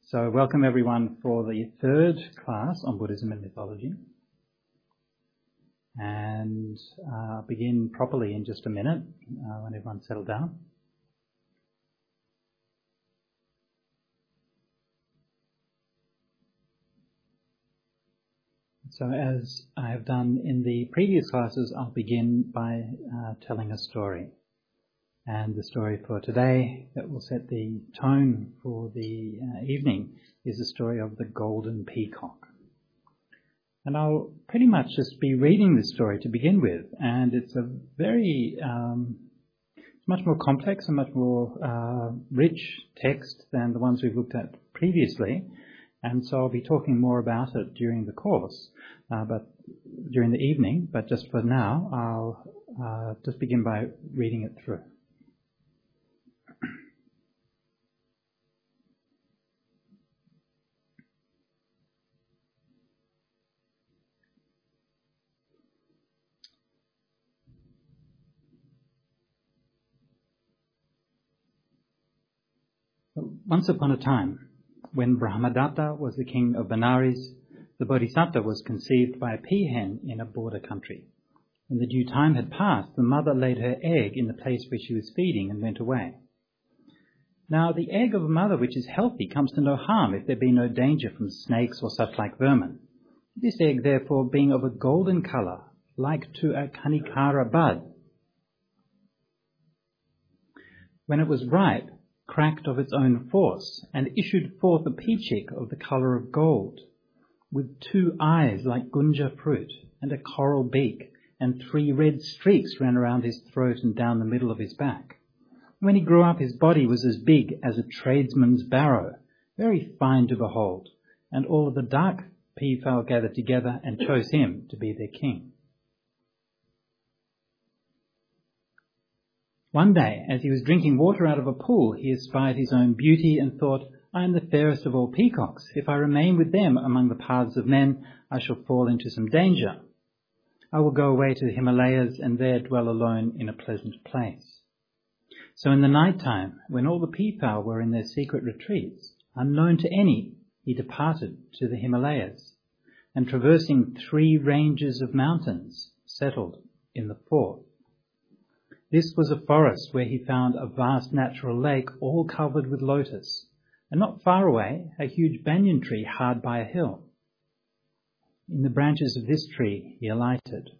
So welcome everyone for the third class on Buddhism and mythology. And I'll begin properly in just a minute when everyone's settled down. So as I have done in the previous classes, I'll begin by telling a story. And the story for today that will set the tone for the evening is the story of the Golden Peacock. And I'll pretty much just be reading this story to begin with. And it's a very, much more complex and much more rich text than the ones we've looked at previously. And so I'll be talking more about it during the course, but during the evening. But just for now, I'll just begin by reading it through. Once upon a time, when Brahmadatta was the king of Benares, the Bodhisattva was conceived by a peahen in a border country. When the due time had passed, the mother laid her egg in the place where she was feeding and went away. Now the egg of a mother which is healthy comes to no harm if there be no danger from snakes or such like vermin. This egg, therefore, being of a golden colour, like to a kanikara bud, when it was ripe, cracked of its own force, and issued forth a peachick of the colour of gold, with 2 eyes like gunja fruit, and a coral beak, and 3 red streaks ran around his throat and down the middle of his back. When he grew up, his body was as big as a tradesman's barrow, very fine to behold, and all of the dark peafowl gathered together and chose him to be their king. One day, as he was drinking water out of a pool, he espied his own beauty and thought, I am the fairest of all peacocks. If I remain with them among the paths of men, I shall fall into some danger. I will go away to the Himalayas and there dwell alone in a pleasant place. So in the night time, when all the peafowl were in their secret retreats, unknown to any, he departed to the Himalayas, and traversing 3 ranges of mountains, settled in the 4th. This was a forest where he found a vast natural lake all covered with lotus, and not far away a huge banyan tree hard by a hill. In the branches of this tree he alighted.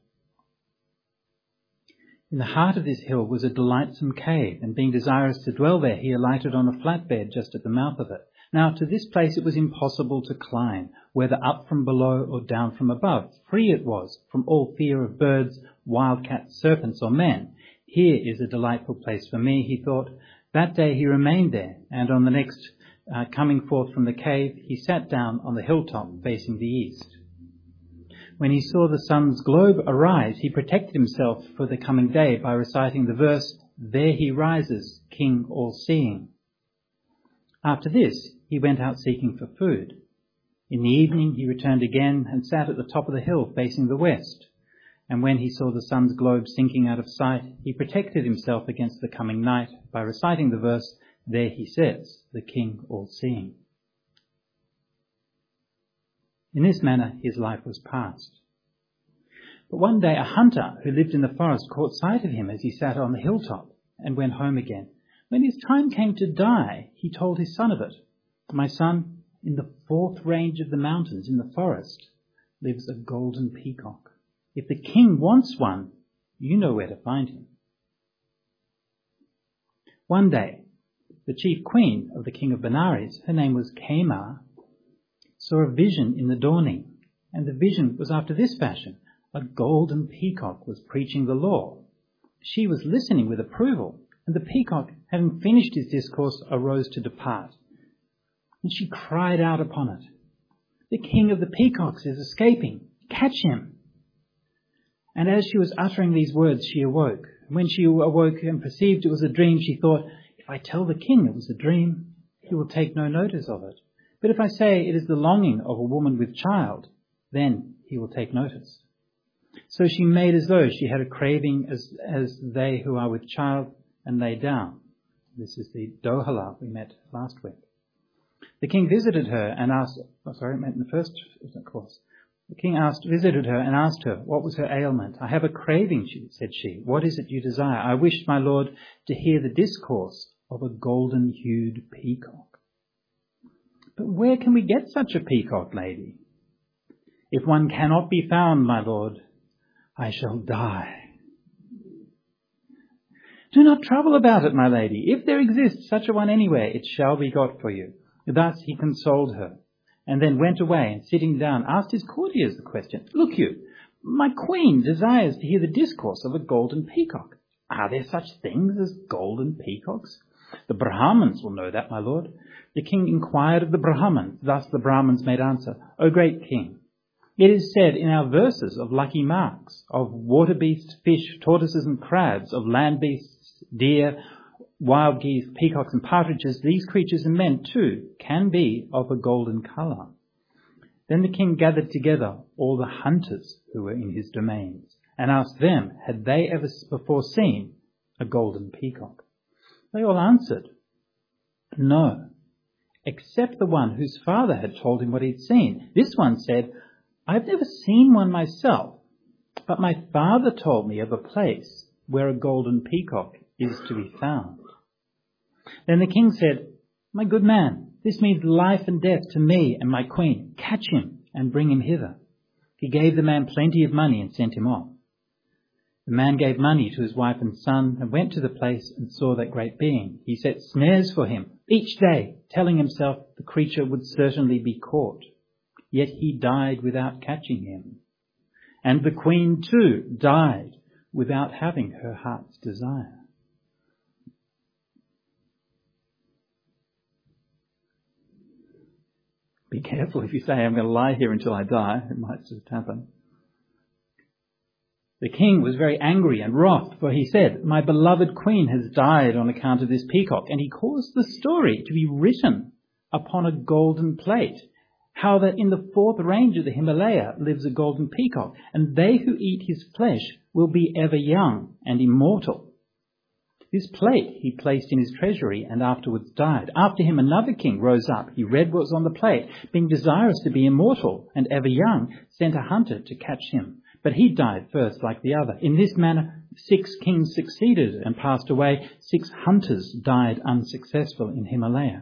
In the heart of this hill was a delightsome cave, and being desirous to dwell there, he alighted on a flat bed just at the mouth of it. Now to this place it was impossible to climb, whether up from below or down from above. Free it was from all fear of birds, wildcats, serpents, or men. Here is a delightful place for me, he thought. That day he remained there, and on the next coming forth from the cave, he sat down on the hilltop facing the east. When he saw the sun's globe arise, he protected himself for the coming day by reciting the verse, There he rises, King all-seeing. After this, he went out seeking for food. In the evening, he returned again and sat at the top of the hill facing the west. And when he saw the sun's globe sinking out of sight, he protected himself against the coming night by reciting the verse, There he sits, the King all-seeing. In this manner his life was passed. But one day a hunter who lived in the forest caught sight of him as he sat on the hilltop and went home again. When his time came to die, he told his son of it. My son, in the 4th range of the mountains in the forest lives a golden peacock. If the king wants one, you know where to find him. One day, the chief queen of the king of Benares, her name was Kema, saw a vision in the dawning, and the vision was after this fashion. A golden peacock was preaching the law. She was listening with approval, and the peacock, having finished his discourse, arose to depart. And she cried out upon it, The king of the peacocks is escaping. Catch him. And as she was uttering these words, she awoke. When she awoke and perceived it was a dream, she thought, If I tell the king it was a dream, he will take no notice of it. But if I say it is the longing of a woman with child, then he will take notice. So she made as though she had a craving as they who are with child, and lay down. This is the Dohala we met last week. The king visited her and asked, in the first course. The king visited her and asked her, what was her ailment? I have a craving, said she. What is it you desire? I wish, my lord, to hear the discourse of a golden-hued peacock. But where can we get such a peacock, lady? If one cannot be found, my lord, I shall die. Do not trouble about it, my lady. If there exists such a one anywhere, it shall be got for you. Thus he consoled her, and then went away, and sitting down, asked his courtiers the question, Look you, my queen desires to hear the discourse of a golden peacock. Are there such things as golden peacocks? The Brahmins will know that, my lord. The king inquired of the Brahmins. Thus the Brahmins made answer, O great king, it is said in our verses of lucky marks, of water beasts, fish, tortoises and crabs, of land beasts, deer, wild geese, peacocks and partridges, these creatures and men too can be of a golden colour. Then the king gathered together all the hunters who were in his domains and asked them, had they ever before seen a golden peacock? They all answered, no, except the one whose father had told him what he'd seen. This one said, I've never seen one myself, but my father told me of a place where a golden peacock is to be found. Then the king said, my good man, this means life and death to me and my queen. Catch him and bring him hither. He gave the man plenty of money and sent him off. The man gave money to his wife and son and went to the place and saw that great being. He set snares for him each day, telling himself the creature would certainly be caught. Yet he died without catching him. And the queen too died without having her heart's desire. Be careful if you say, I'm going to lie here until I die. It might just happen. The king was very angry and wroth, for he said, my beloved queen has died on account of this peacock. And he caused the story to be written upon a golden plate, how that in the fourth range of the Himalaya lives a golden peacock, and they who eat his flesh will be ever young and immortal. This plate he placed in his treasury and afterwards died. After him another king rose up. He read what was on the plate. Being desirous to be immortal and ever young, sent a hunter to catch him. But he died first like the other. In this manner 6 kings succeeded and passed away. 6 hunters died unsuccessful in Himalaya.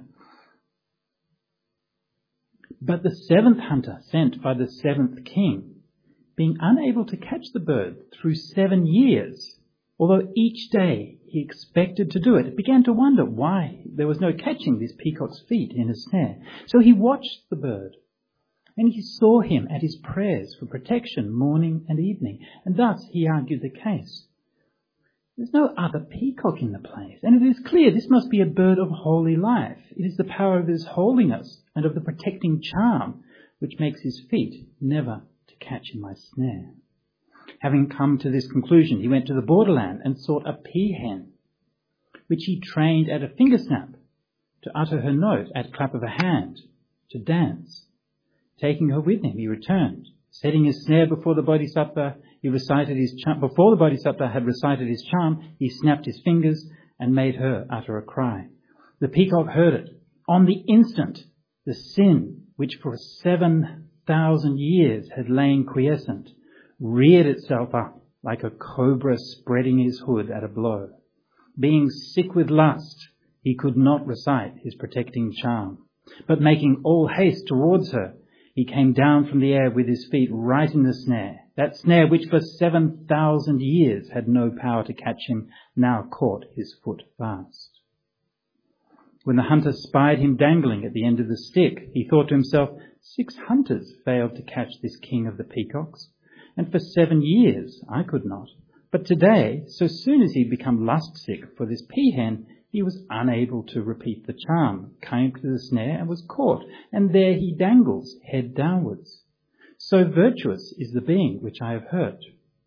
But the 7th hunter sent by the 7th king, being unable to catch the bird through 7 years, although each day he expected to do it, began to wonder why there was no catching this peacock's feet in a snare. So he watched the bird, and he saw him at his prayers for protection morning and evening, and thus he argued the case. There's no other peacock in the place, and it is clear this must be a bird of holy life. It is the power of his holiness and of the protecting charm which makes his feet never to catch in my snare. Having come to this conclusion, he went to the borderland and sought a peahen, which he trained at a finger snap, to utter her note at clap of a hand, to dance. Taking her with him, he returned. Setting his snare before the Bodhisattva, he recited his charm. Before the Bodhisattva had recited his charm, he snapped his fingers and made her utter a cry. The peacock heard it. On the instant, the sin, which for 7,000 years had lain quiescent, reared itself up like a cobra spreading his hood at a blow. Being sick with lust, he could not recite his protecting charm, but making all haste towards her, he came down from the air with his feet right in the snare. That snare which for 7,000 years had no power to catch him, now caught his foot fast. When the hunter spied him dangling at the end of the stick, he thought to himself, 6 hunters failed to catch this king of the peacocks, and for 7 years I could not. But today, so soon as he'd become lust-sick for this peahen, he was unable to repeat the charm, came to the snare and was caught, and there he dangles, head downwards. So virtuous is the being which I have hurt.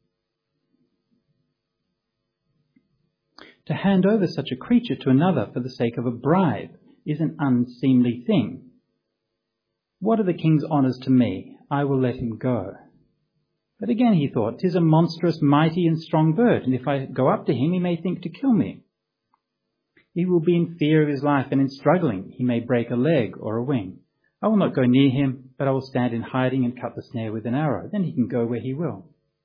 To hand over such a creature to another for the sake of a bribe is an unseemly thing. What are the king's honours to me? I will let him go. But again he thought, 'tis a monstrous, mighty and strong bird, and if I go up to him, he may think to kill me. He will be in fear of his life, and in struggling he may break a leg or a wing. I will not go near him, but I will stand in hiding and cut the snare with an arrow. Then he can go where he will.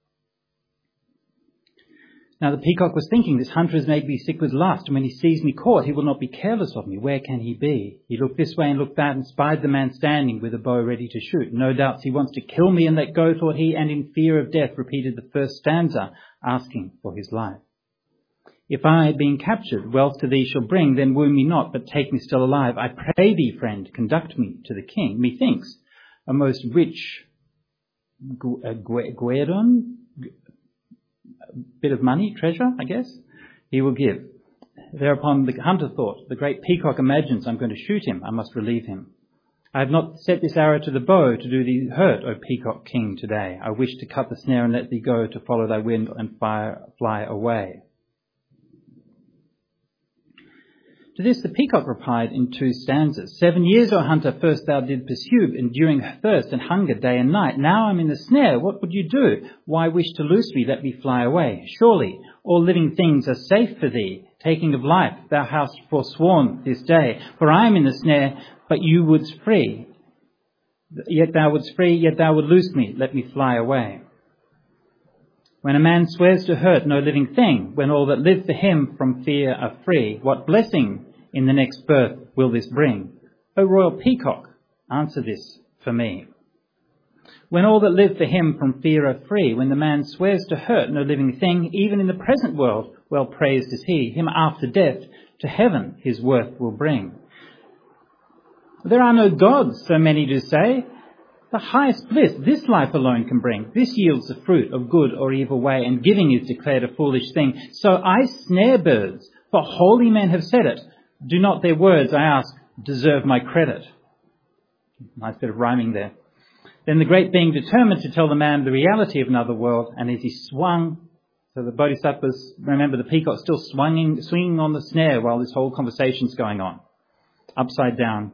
Now the peacock was thinking, this hunter has made me sick with lust, and when he sees me caught, he will not be careless of me. Where can he be? He looked this way and looked that, and spied the man standing with a bow ready to shoot. No doubts he wants to kill me and let go, thought he, and in fear of death repeated the first stanza, asking for his life. If I, being captured, wealth to thee shall bring, then wound me not, but take me still alive. I pray thee, friend, conduct me to the king. Methinks a most rich guerdon, bit of money, treasure, I guess, he will give. Thereupon the hunter thought, the great peacock imagines I'm going to shoot him. I must relieve him. I have not set this arrow to the bow to do thee hurt, O peacock king, today. I wish to cut the snare and let thee go, to follow thy wind and fly away. To this the peacock replied in 2 stanzas. 7 years, O hunter, first thou did pursue, enduring thirst and hunger day and night. Now I'm in the snare, what would you do? Why wish to loose me, let me fly away? Surely all living things are safe for thee. Taking of life thou hast forsworn this day. For I am in the snare, but you wouldst free. Yet thou wouldst free, yet thou would loose me, let me fly away. When a man swears to hurt no living thing, when all that live for him from fear are free, what blessing in the next birth will this bring? O royal peacock, answer this for me. When all that live for him from fear are free, when the man swears to hurt no living thing, even in the present world, well praised is he, him after death to heaven his worth will bring. There are no gods, so many do say. The highest bliss this life alone can bring. This yields the fruit of good or evil way, and giving is declared a foolish thing. So I snare birds, for holy men have said it. Do not their words, I ask, deserve my credit? Nice bit of rhyming there. Then the great being determined to tell the man the reality of another world, and as he swung, so the bodhisattvas, remember the peacock still swinging on the snare while this whole conversation's going on, upside down.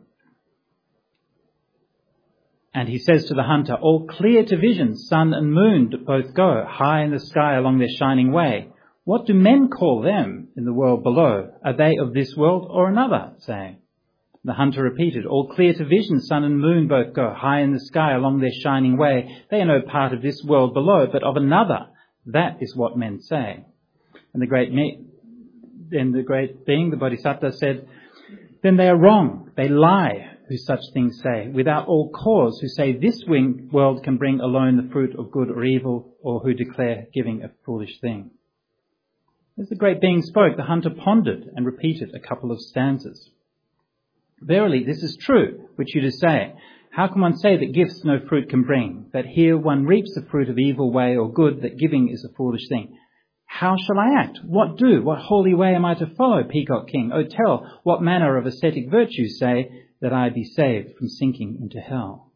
And he says to the hunter, all clear to vision, sun and moon both go, high in the sky along their shining way. What do men call them in the world below? Are they of this world or another, saying? The hunter repeated, all clear to vision, sun and moon both go, high in the sky along their shining way. They are no part of this world below, but of another. That is what men say. And the great being, the bodhisattva, said, then they are wrong, they lie, who such things say, without all cause, who say this world can bring alone the fruit of good or evil, or who declare giving a foolish thing. As the great being spoke, the hunter pondered and repeated a couple of stanzas. Verily, this is true, which you do say. How can one say that gifts no fruit can bring? That here one reaps the fruit of evil way or good, that giving is a foolish thing. How shall I act? What do? What holy way am I to follow, Peacock King? O tell, what manner of ascetic virtues say, that I be saved from sinking into hell?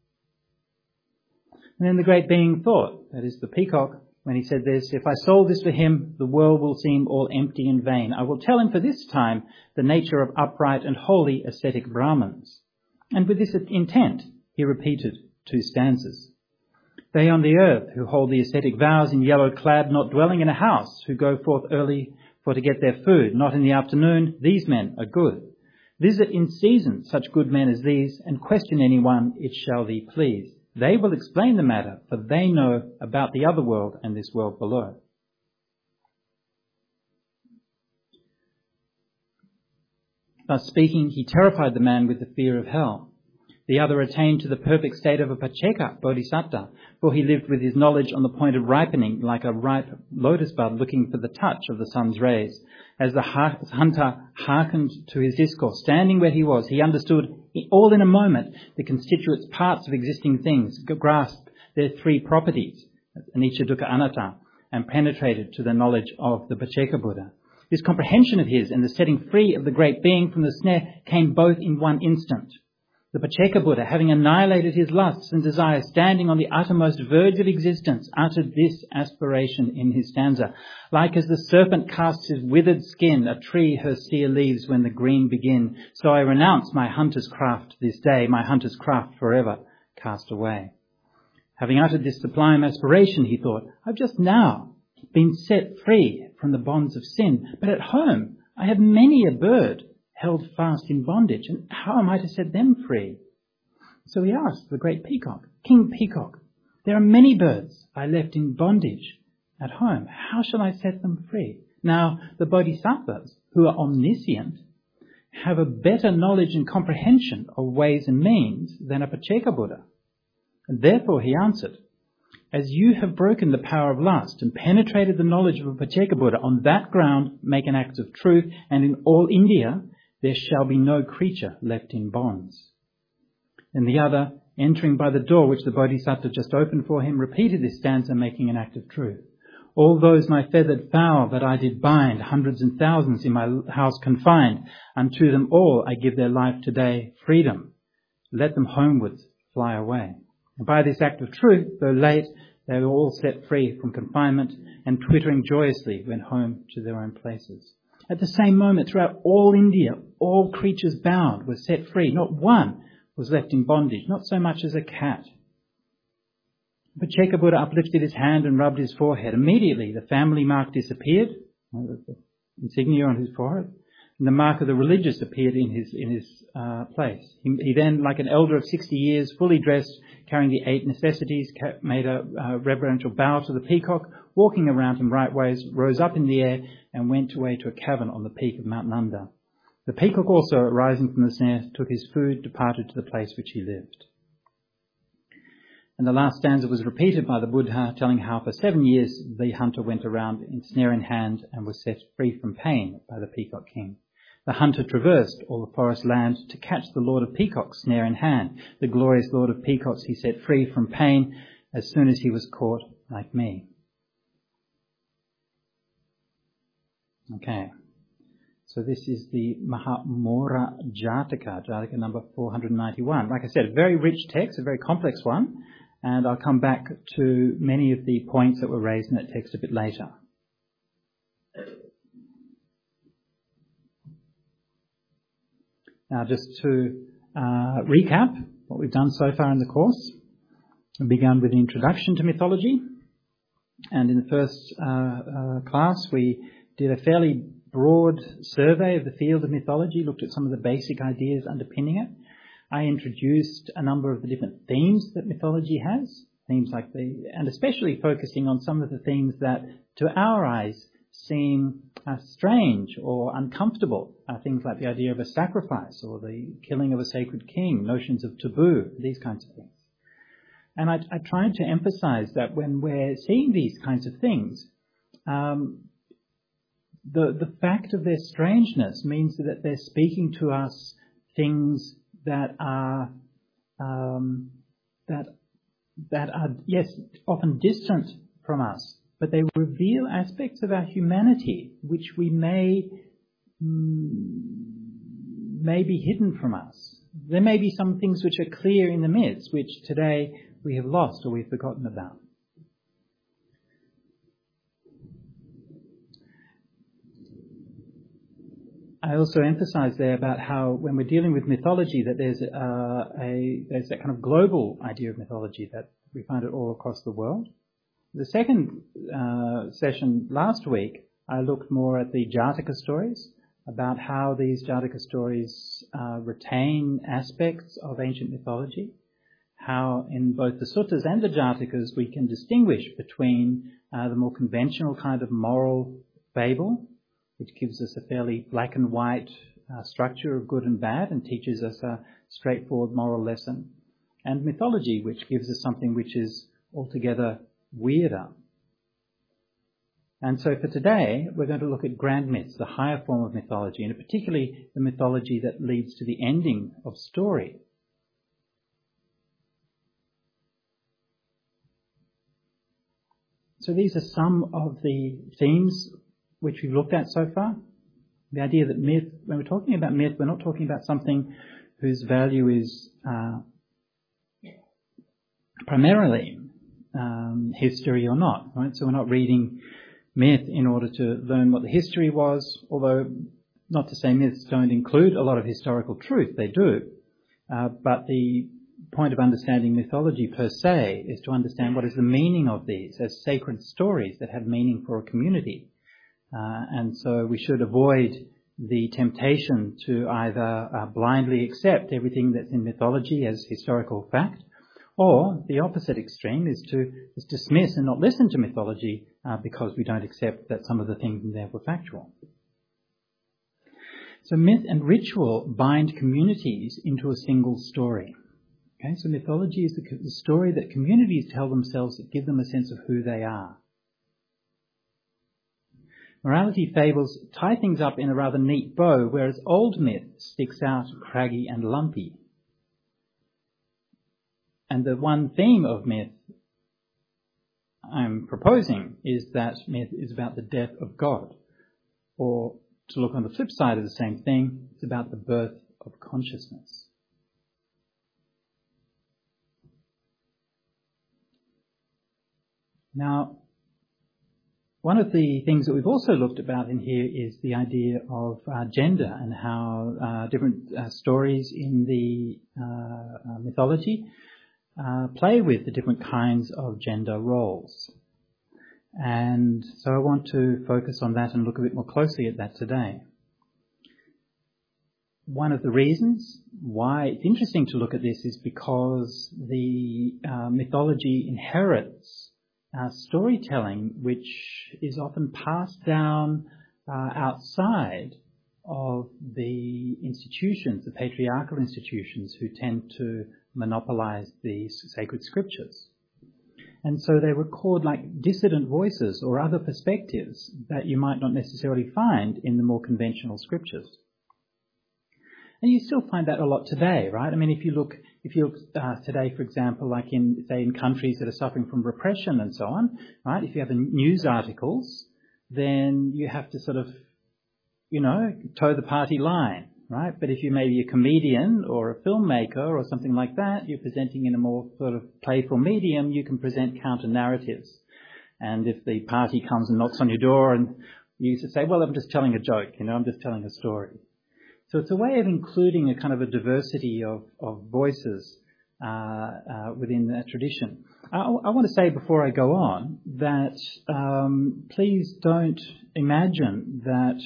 And then the great being thought, that is the peacock, when he said this, if I sold this for him, the world will seem all empty and vain. I will tell him for this time the nature of upright and holy ascetic Brahmins. And with this intent, he repeated 2 stanzas. They on the earth who hold the ascetic vows in yellow clad, not dwelling in a house, who go forth early for to get their food, not in the afternoon, these men are good. Visit in season such good men as these, and question anyone, it shall thee please. They will explain the matter, for they know about the other world and this world below. Thus speaking, he terrified the man with the fear of hell. The other attained to the perfect state of a Pacceka bodhisattva, for he lived with his knowledge on the point of ripening, like a ripe lotus bud looking for the touch of the sun's rays. As the hunter hearkened to his discourse, standing where he was, he understood all in a moment the constituent parts of existing things, grasped their 3 properties, anicca, dukkha, anatta, and penetrated to the knowledge of the Pacceka Buddha. This comprehension of his and the setting free of the great being from the snare came both in one instant. The Pacceka Buddha, having annihilated his lusts and desires, standing on the uttermost verge of existence, uttered this aspiration in his stanza. Like as the serpent casts his withered skin, a tree her sere leaves when the green begin, so I renounce my hunter's craft this day, my hunter's craft forever cast away. Having uttered this sublime aspiration, he thought, I've just now been set free from the bonds of sin, but at home I have many a bird held fast in bondage, and how am I to set them free? So he asked the great peacock, King Peacock, there are many birds I left in bondage at home. How shall I set them free? Now, the bodhisattvas, who are omniscient, have a better knowledge and comprehension of ways and means than a Pacceka Buddha. And therefore he answered, as you have broken the power of lust and penetrated the knowledge of a Pacceka Buddha, on that ground make an act of truth, and in all India there shall be no creature left in bonds. And the other, entering by the door which the Bodhisattva just opened for him, repeated this stanza, making an act of truth. All those my feathered fowl that I did bind, hundreds and thousands in my house confined, unto them all I give their life today, freedom. Let them homewards fly away. And by this act of truth, though late, they were all set free from confinement and twittering joyously went home to their own places. At the same moment, throughout all India, all creatures bound were set free. Not one was left in bondage, not so much as a cat. Pacceka Buddha uplifted his hand and rubbed his forehead. Immediately the family mark disappeared, the insignia on his forehead, and the mark of the religious appeared in his place. He then, like an elder of 60 years, fully dressed, carrying the 8 necessities, made a reverential bow to the peacock, walking around him right ways, rose up in the air and went away to a cavern on the peak of Mount Nanda. The peacock also, arising from the snare, took his food, departed to the place which he lived. And the last stanza was repeated by the Buddha, telling how for 7 years the hunter went around in snare in hand and was set free from pain by the Peacock King. The hunter traversed all the forest land to catch the Lord of Peacocks, snare in hand. The glorious Lord of Peacocks he set free from pain as soon as he was caught, like me. Okay. So this is the Mahamora Jataka, Jataka number 491. Like I said, a very rich text, a very complex one. And I'll come back to many of the points that were raised in that text a bit later. Now, just to recap what we've done so far in the course, we began with the introduction to mythology. And in the first class, we did a fairly broad survey of the field of mythology, looked at some of the basic ideas underpinning it. I introduced a number of the different themes that mythology has, themes like and especially focusing on some of the themes that to our eyes seem strange or uncomfortable, things like the idea of a sacrifice or the killing of a sacred king, notions of taboo, these kinds of things. And I tried to emphasize that when we're seeing these kinds of things, the fact of their strangeness means that they're speaking to us things that are yes, often distant from us, but they reveal aspects of our humanity which we may be hidden from us. There may be some things which are clear in the myths, which today we have lost or we've forgotten about. I also emphasised there about how when we're dealing with mythology that there's that kind of global idea of mythology that we find it all across the world. The second session last week, I looked more at the Jataka stories, about how these Jataka stories retain aspects of ancient mythology, how in both the suttas and the Jatakas we can distinguish between the more conventional kind of moral fable, which gives us a fairly black and white structure of good and bad and teaches us a straightforward moral lesson, and mythology, which gives us something which is altogether weirder. And so for today, we're going to look at grand myths, the higher form of mythology, and particularly the mythology that leads to the ending of story. So these are some of the themes which we've looked at so far. The idea that myth, when we're talking about myth, we're not talking about something whose value is primarily history or not, right? So we're not reading myth in order to learn what the history was, although not to say myths don't include a lot of historical truth, they do. But the point of understanding mythology per se is to understand what is the meaning of these as sacred stories that have meaning for a community. And so we should avoid the temptation to either blindly accept everything that's in mythology as historical fact, or the opposite extreme is to just dismiss and not listen to mythology because we don't accept that some of the things in there were factual. So myth and ritual bind communities into a single story. Okay, so mythology is the story that communities tell themselves that give them a sense of who they are. Morality fables tie things up in a rather neat bow, whereas old myth sticks out craggy and lumpy. And the one theme of myth I'm proposing is that myth is about the death of God. Or, to look on the flip side of the same thing, it's about the birth of consciousness. Now, one of the things that we've also looked about in here is the idea of gender and how different stories in the mythology play with the different kinds of gender roles. And so I want to focus on that and look a bit more closely at that today. One of the reasons why it's interesting to look at this is because the mythology inherits storytelling which is often passed down outside of the institutions, the patriarchal institutions who tend to monopolize these sacred scriptures. And so they record like dissident voices or other perspectives that you might not necessarily find in the more conventional scriptures. And you still find that a lot today, right? I mean, if you look today, for example, like in countries that are suffering from repression and so on, right? If you have news articles, then you have to sort of, toe the party line, right? But if you may be a comedian or a filmmaker or something like that, you're presenting in a more sort of playful medium, you can present counter narratives. And if the party comes and knocks on your door and you used to say, well, I'm just telling a joke, I'm just telling a story. So it's a way of including a kind of a diversity of voices within that tradition. I want to say before I go on that please don't imagine that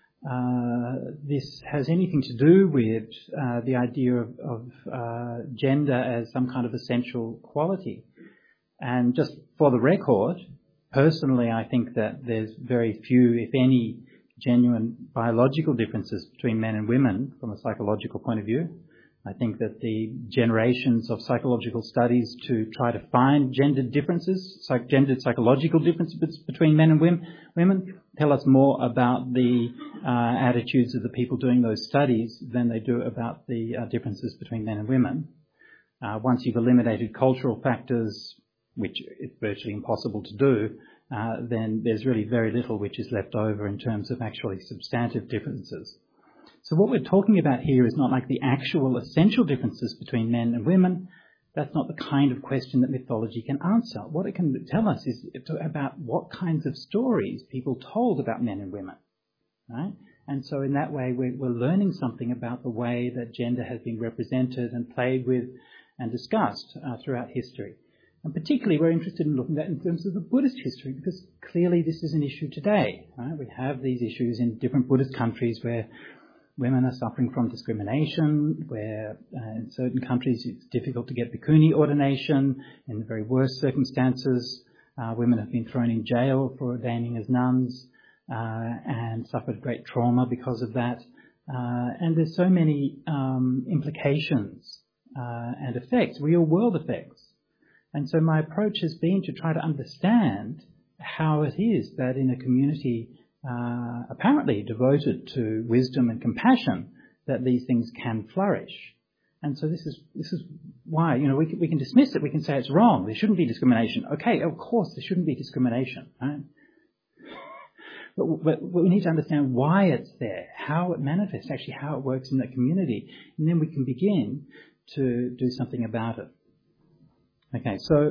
this has anything to do with the idea of gender as some kind of essential quality. And just for the record, personally, I think that there's very few, if any, genuine biological differences between men and women from a psychological point of view. I think that the generations of psychological studies to try to find gendered differences, gendered psychological differences between men and women, tell us more about the attitudes of the people doing those studies than they do about the differences between men and women. Once you've eliminated cultural factors, which is virtually impossible to do, then there's really very little which is left over in terms of actually substantive differences. So what we're talking about here is not like the actual essential differences between men and women. That's not the kind of question that mythology can answer. What it can tell us is about what kinds of stories people told about men and women, right? And so in that way, we're learning something about the way that gender has been represented and played with and discussed throughout history. And particularly, we're interested in looking at that in terms of the Buddhist history, because clearly this is an issue today, right? We have these issues in different Buddhist countries where women are suffering from discrimination, where in certain countries it's difficult to get bhikkhuni ordination. In the very worst circumstances, women have been thrown in jail for ordaining as nuns and suffered great trauma because of that. And there's so many implications and effects, real world effects. And so my approach has been to try to understand how it is that in a community apparently devoted to wisdom and compassion, that these things can flourish. And so this is why, we can dismiss it. We can say it's wrong. There shouldn't be discrimination. Okay, of course there shouldn't be discrimination, right? But we need to understand why it's there, how it manifests, actually how it works in that community, and then we can begin to do something about it. Okay, so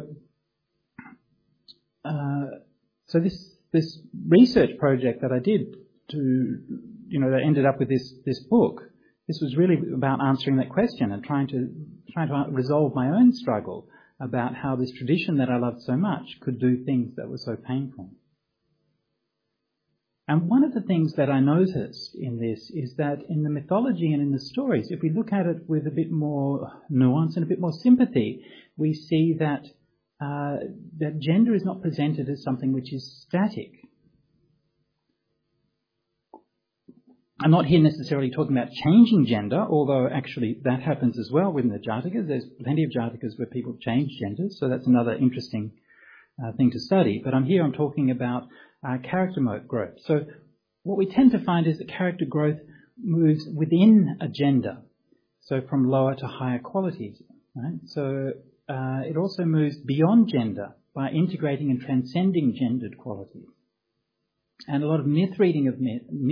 this research project that I did that ended up with this book, this was really about answering that question and trying to resolve my own struggle about how this tradition that I loved so much could do things that were so painful. And one of the things that I noticed in this is that in the mythology and in the stories, if we look at it with a bit more nuance and a bit more sympathy, we see that that gender is not presented as something which is static. I'm not here necessarily talking about changing gender, although actually that happens as well within the Jatakas. There's plenty of Jatakas where people change genders, so that's another interesting thing to study. But I'm talking about character growth. So what we tend to find is that character growth moves within a gender, so from lower to higher qualities. Right? So it also moves beyond gender by integrating and transcending gendered qualities. And a lot of myth reading of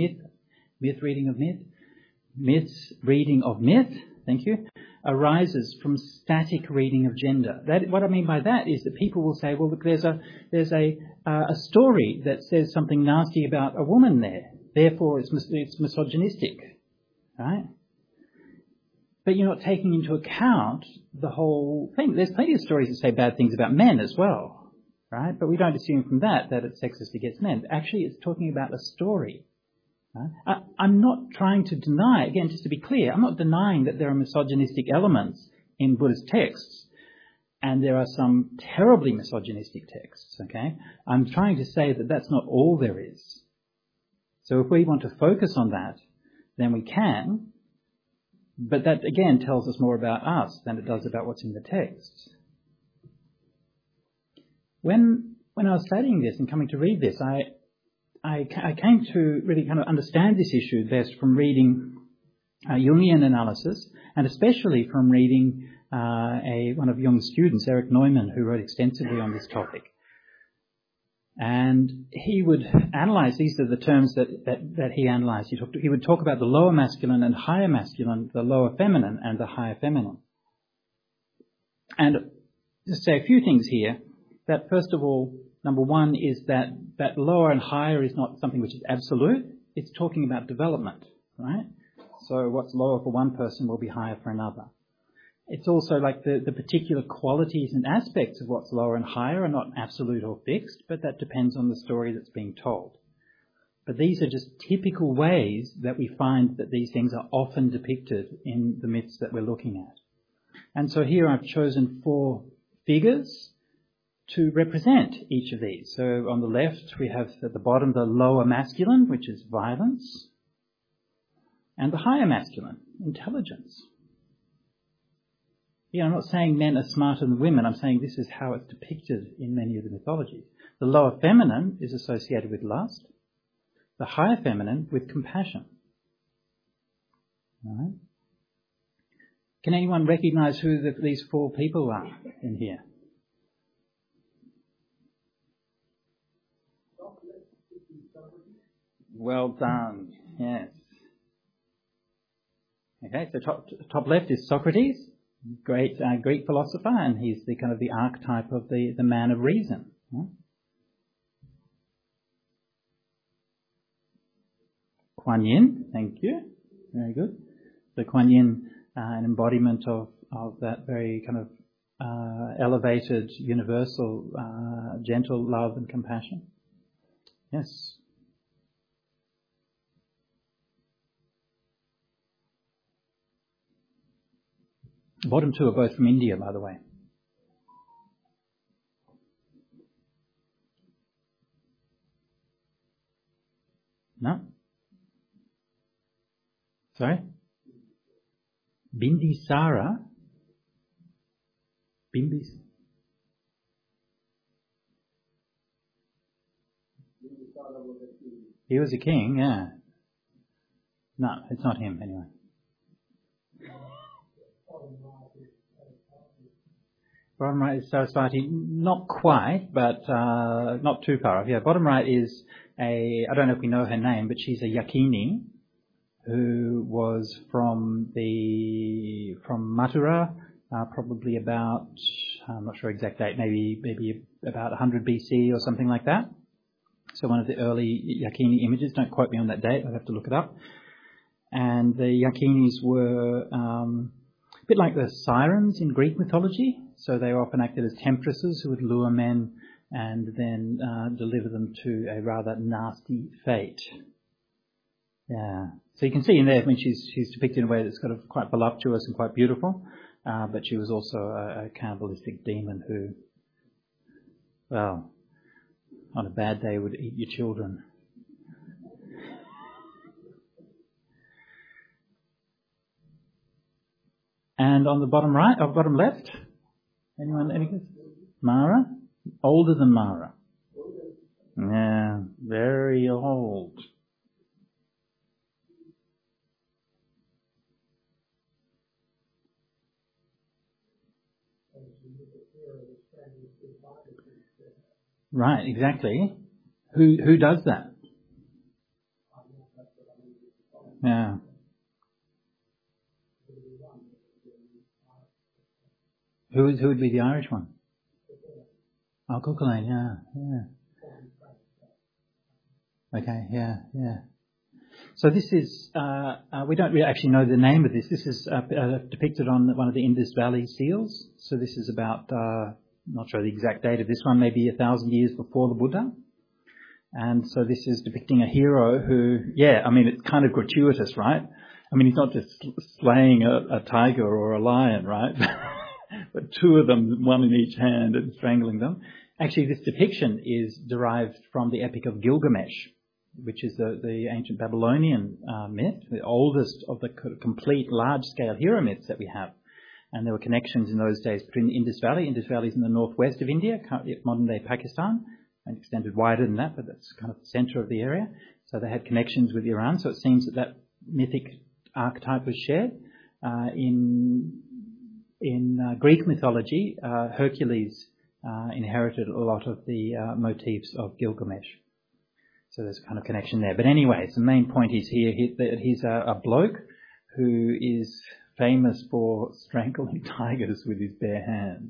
myth, thank you, arises from static reading of gender. What I mean by that is that people will say, well, look, there's a story that says something nasty about a woman there, therefore it's misogynistic, right? But you're not taking into account the whole thing. There's plenty of stories that say bad things about men as well, right? But we don't assume from that it's sexist against men. Actually, it's talking about a story. I'm not trying to deny, again, just to be clear, I'm not denying that there are misogynistic elements in Buddhist texts, and there are some terribly misogynistic texts, okay? I'm trying to say that that's not all there is. So if we want to focus on that, then we can, but that, again, tells us more about us than it does about what's in the text. When I was studying this and coming to read this, I came to really kind of understand this issue best from reading Jungian analysis, and especially from reading one of Jung's students, Erich Neumann, who wrote extensively on this topic. And he would analyse, these are the terms that he analysed. He would talk about the lower masculine and higher masculine, the lower feminine and the higher feminine. And just say a few things here, that first of all, number one is that lower and higher is not something which is absolute. It's talking about development, right? So what's lower for one person will be higher for another. It's also like the particular qualities and aspects of what's lower and higher are not absolute or fixed, but that depends on the story that's being told. But these are just typical ways that we find that these things are often depicted in the myths that we're looking at. And so here I've chosen 4 figures to represent each of these. So on the left we have at the bottom the lower masculine, which is violence, and the higher masculine, intelligence. I'm not saying men are smarter than women. I'm saying this is how it's depicted in many of the mythologies. The lower feminine is associated with lust. The higher feminine with compassion. All right. Can anyone recognise who these 4 people are in here? Well done. Yes. Okay, so top left is Socrates. Great Greek philosopher, and he's the kind of the archetype of the man of reason. Kuan Yin, thank you. Very good. So Kuan Yin, an embodiment of that very kind of elevated, universal, gentle love and compassion. Yes. The bottom 2 are both from India, by the way. No? Sorry? Bindisara? He was a king, yeah. No, it's not him anyway. Bottom right is Saraswati, not quite, but not too far off. Yeah, bottom right is I don't know if we know her name, but she's a Yakini who was from Mathura, probably about, I'm not sure exact date, maybe about 100 BC or something like that. So one of the early Yakini images, don't quote me on that date, I'll have to look it up. And the Yakinis were a bit like the sirens in Greek mythology. So they were often acted as temptresses who would lure men and then deliver them to a rather nasty fate. Yeah. So you can see in there, I mean, she's depicted in a way that's kind of quite voluptuous and quite beautiful, but she was also a cannibalistic demon who, well, on a bad day would eat your children. And on the bottom right, or bottom left, anyone, any guess? Mara? Older than Mara. Yeah, very old. Right, exactly. Who does that? Yeah. Who would be the Irish one? Oh, Cuchulainn, yeah. Okay, yeah. So this is, we don't really actually know the name of this. This is depicted on one of the Indus Valley seals. So this is about, not sure the exact date of this one, maybe 1,000 years before the Buddha. And so this is depicting a hero who, I mean, it's kind of gratuitous, right? I mean, he's not just slaying a tiger or a lion, right? But two of them, one in each hand, and strangling them. Actually, this depiction is derived from the Epic of Gilgamesh, which is the ancient Babylonian myth, the oldest of the complete large-scale hero myths that we have. And there were connections in those days between the Indus Valley. Indus Valley is in the northwest of India, modern-day Pakistan, and extended wider than that, but that's kind of the centre of the area. So they had connections with Iran. So it seems that mythic archetype was shared. In Greek mythology, Hercules inherited a lot of the motifs of Gilgamesh. So there's a kind of connection there. But anyway, the main point is here that he's a bloke who is famous for strangling tigers with his bare hands.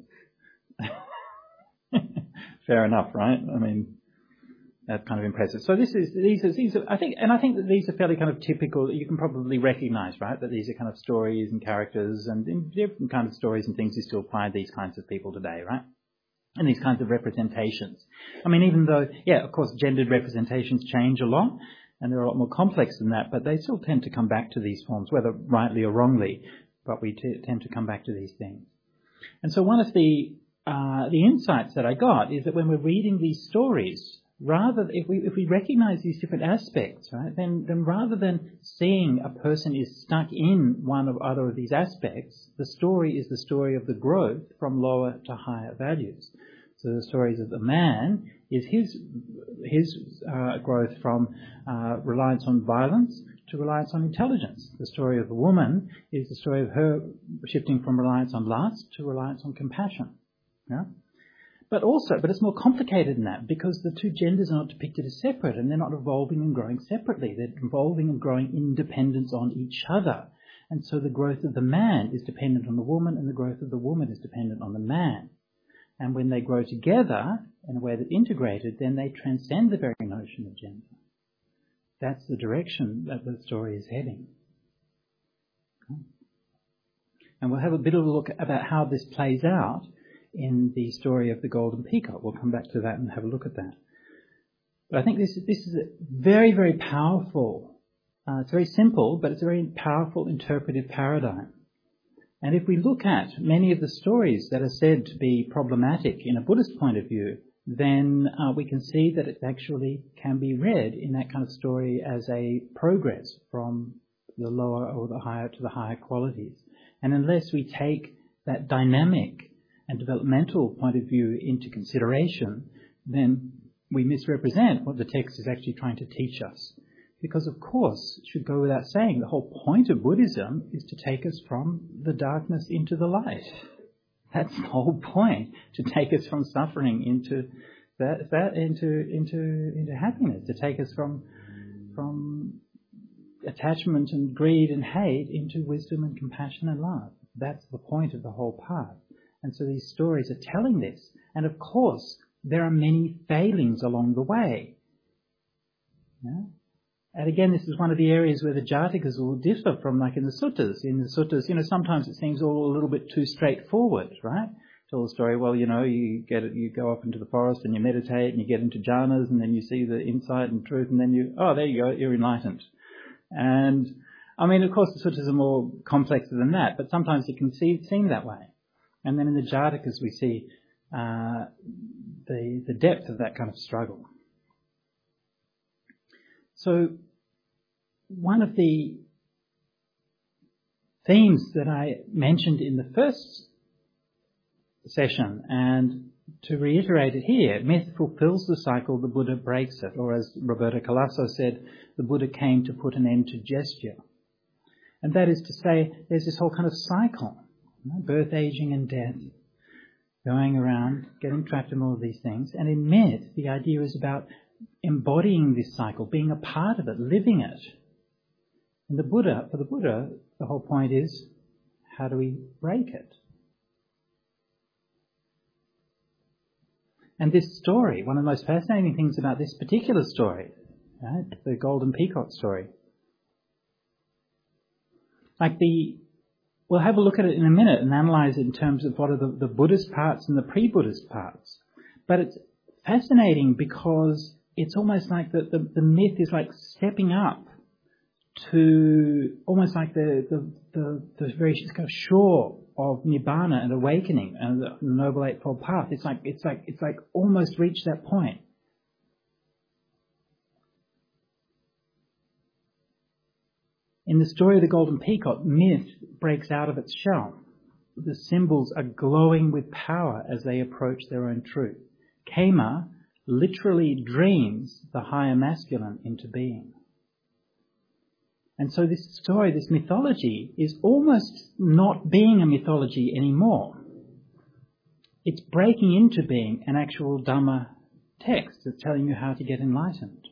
Fair enough, right? I mean, that's kind of impressive. So these are, I think that these are fairly kind of typical. You can probably recognise, right, that these are kind of stories and characters, and in different kind of stories and things, you still find these kinds of people today, right? And these kinds of representations. I mean, even though, of course, gendered representations change a lot, and they're a lot more complex than that, but they still tend to come back to these forms, whether rightly or wrongly, but we tend to come back to these things. And so one of the insights that I got is that when we're reading these stories, if we recognise these different aspects, right, then rather than seeing a person is stuck in one or other of these aspects, the story is the story of the growth from lower to higher values. So the stories of the man is his growth from reliance on violence to reliance on intelligence. The story of the woman is the story of her shifting from reliance on lust to reliance on compassion. Yeah? But it's more complicated than that, because the two genders are not depicted as separate, and they're not evolving and growing separately. They're evolving and growing in dependence on each other. And so the growth of the man is dependent on the woman, and the growth of the woman is dependent on the man. And when they grow together in a way that's integrated, then they transcend the very notion of gender. That's the direction that the story is heading. And we'll have a bit of a look about how this plays out in the story of the Golden Peacock. We'll come back to that and have a look at that. But I think this is a very, very powerful, it's very simple, but it's a very powerful interpretive paradigm. And if we look at many of the stories that are said to be problematic in a Buddhist point of view, then we can see that it actually can be read in that kind of story as a progress from the lower or the higher to the higher qualities. And unless we take that dynamic and developmental point of view into consideration, then we misrepresent what the text is actually trying to teach us. Because, of course, it should go without saying, the whole point of Buddhism is to take us from the darkness into the light. That's the whole point, to take us from suffering into into happiness, to take us from attachment and greed and hate into wisdom and compassion and love. That's the point of the whole path. And so these stories are telling this. And of course, there are many failings along the way. Yeah? And again, this is one of the areas where the Jatakas will differ from, like in the suttas. In the suttas, sometimes it seems all a little bit too straightforward, right? tell the story, well, you go up into the forest and you meditate and you get into jhanas and then you see the insight and truth and then there you go, you're enlightened. And, I mean, of course, the sutras are more complex than that, but sometimes it can seem that way. And then in the Jatakas we see the depth of that kind of struggle. So, one of the themes that I mentioned in the first session, and to reiterate it here, myth fulfills the cycle, the Buddha breaks it. Or as Roberto Colasso said, the Buddha came to put an end to gesture. And that is to say, there's this whole kind of cycle, birth, aging and death, going around, getting trapped in all of these things. And in myth, the idea is about embodying this cycle, being a part of it, living it. And for the Buddha, the whole point is, how do we break it? And this story, one of the most fascinating things about this particular story, right, the Golden Peacock story, we'll have a look at it in a minute and analyze it in terms of what are the Buddhist parts and the pre-Buddhist parts. But it's fascinating because it's almost like the myth is like stepping up to almost like the very kind of shore of Nibbana and awakening and the Noble Eightfold Path. It's like almost reached that point. In the story of the Golden Peacock, myth breaks out of its shell. The symbols are glowing with power as they approach their own truth. Kema literally dreams the higher masculine into being. And so this story, this mythology, is almost not being a mythology anymore. It's breaking into being an actual Dhamma text that's telling you how to get enlightened.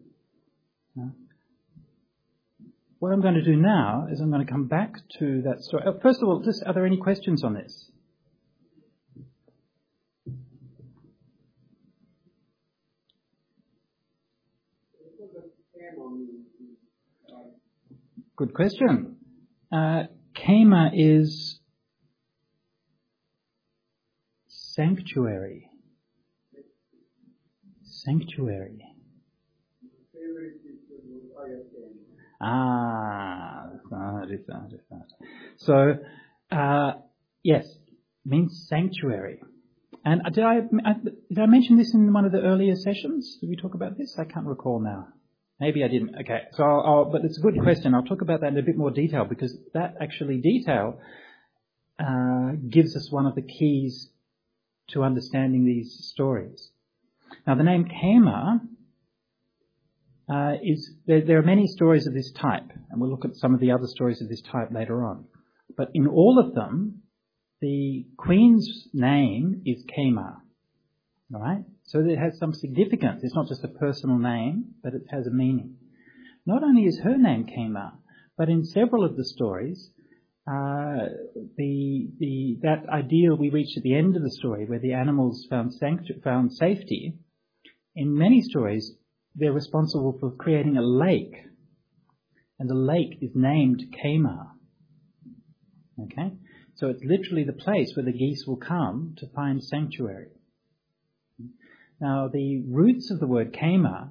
What I'm going to do now is I'm going to come back to that story. First of all, are there any questions on this? Good question. Kema is sanctuary. Sanctuary. So, yes, means sanctuary. And did I mention this in one of the earlier sessions? Did we talk about this? I can't recall now. Maybe I didn't. Okay, so but it's a good question. I'll talk about that in a bit more detail because that actually detail gives us one of the keys to understanding these stories. Now, the name Kema there are many stories of this type, and we'll look at some of the other stories of this type later on. But in all of them, the queen's name is Kema. All right? So it has some significance. It's not just a personal name, but it has a meaning. Not only is her name Kema, but in several of the stories, that ideal we reach at the end of the story, where the animals found safety, in many stories, they're responsible for creating a lake. And the lake is named Kema. Okay? So it's literally the place where the geese will come to find sanctuary. Now, the roots of the word Kema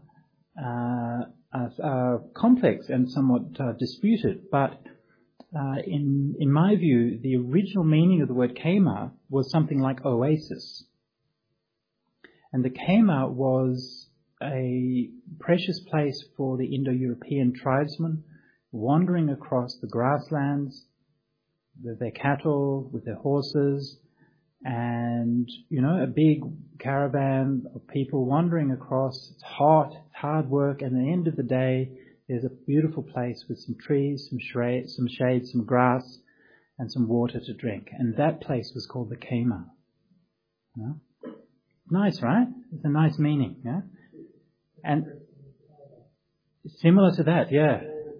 are complex and somewhat disputed, but in my view, the original meaning of the word Kema was something like oasis. And the Kema was a precious place for the Indo-European tribesmen wandering across the grasslands with their cattle, with their horses, and, a big caravan of people wandering across. It's hot, it's hard work, and at the end of the day, there's a beautiful place with some trees, some shade, some grass, and some water to drink. And that place was called the Kema. Yeah? Nice, right? It's a nice meaning, yeah? And similar to that, yeah.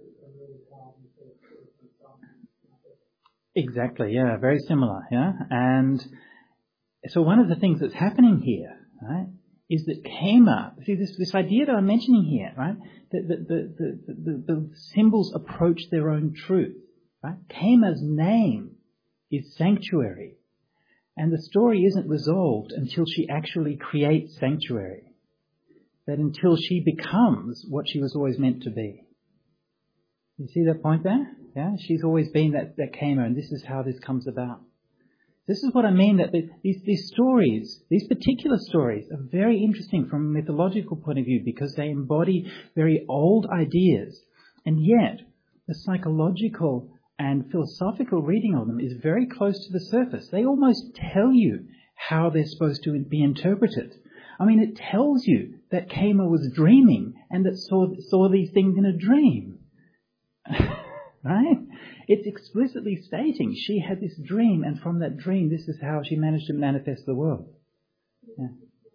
Exactly, yeah, very similar, yeah. And so one of the things that's happening here, right, is that Kema, see this idea that I'm mentioning here, right, that the symbols approach their own truth, right? Kema's name is sanctuary. And the story isn't resolved until she actually creates sanctuary. That until she becomes what she was always meant to be. You see that point there? Yeah, she's always been that Kema, and this is how this comes about. This is what I mean, that these stories, these particular stories, are very interesting from a mythological point of view because they embody very old ideas, and yet the psychological and philosophical reading of them is very close to the surface. They almost tell you how they're supposed to be interpreted. I mean, it tells you that Kema was dreaming and that saw these things in a dream. Right? It's explicitly stating she had this dream, and from that dream, this is how she managed to manifest the world. Yeah.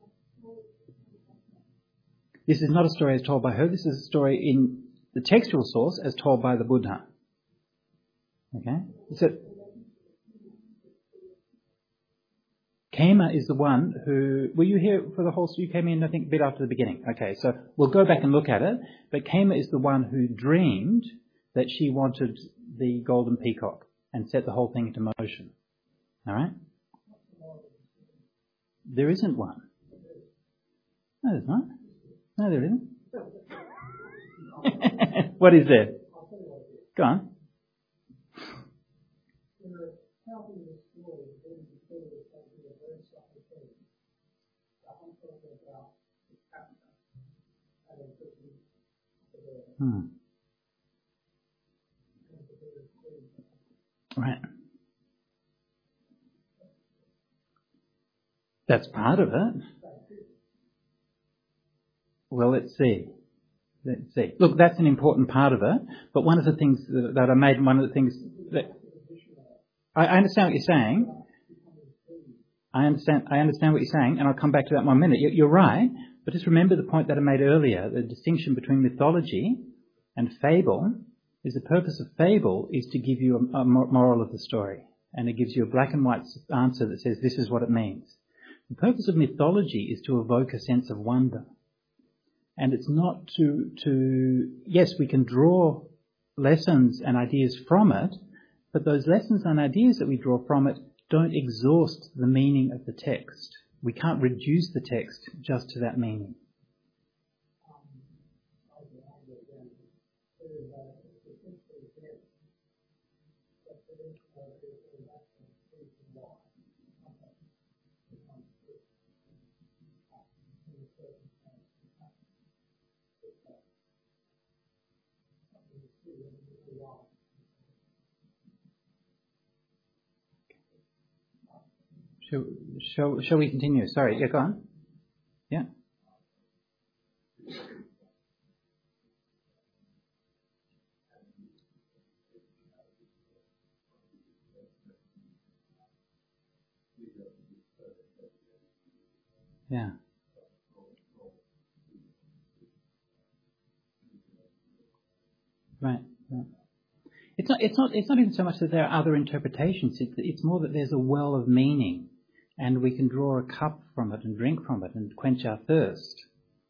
This is not a story as told by her. This is a story in the textual source as told by the Buddha. Okay? So, Kema is the one who... Were you here for the whole... You came in, I think, a bit after the beginning. Okay, so we'll go back and look at it. But Kema is the one who dreamed that she wanted the golden peacock and set the whole thing into motion. All right? There isn't one. No, there's not. No, there isn't. What is there? Go on. Right. That's part of it. Well, let's see. Look, that's an important part of it. But one of the things that I made, one of the things that I understand what you're saying. I understand what you're saying, and I'll come back to that in 1 minute. You're right, but just remember the point that I made earlier. The distinction between mythology and fable is the purpose of fable is to give you a moral of the story, and it gives you a black and white answer that says this is what it means. The purpose of mythology is to evoke a sense of wonder. And it's not yes, we can draw lessons and ideas from it, but those lessons and ideas that we draw from it don't exhaust the meaning of the text. We can't reduce the text just to that meaning. Shall we continue? Sorry, yeah, go on. Yeah. Yeah. Right. It's not even so much that there are other interpretations. It's more that there's a well of meaning, and we can draw a cup from it and drink from it and quench our thirst.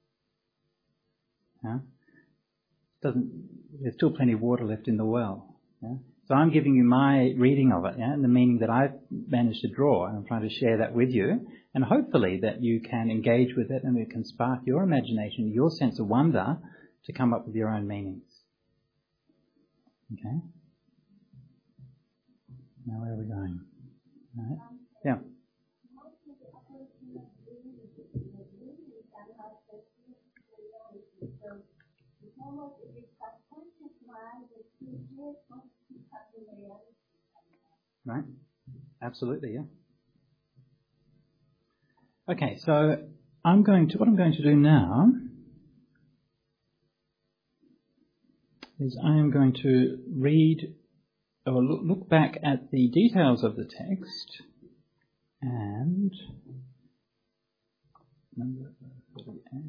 Yeah? There's still plenty of water left in the well. Yeah? So I'm giving you my reading of it, yeah, and the meaning that I've managed to draw, and I'm trying to share that with you, and hopefully that you can engage with it and it can spark your imagination, your sense of wonder to come up with your own meanings. Okay? Now where are we going? All right. Yeah. Right. Absolutely, yeah. Okay, so what I'm going to do now is I am going to read or look back at the details of the text and number 38.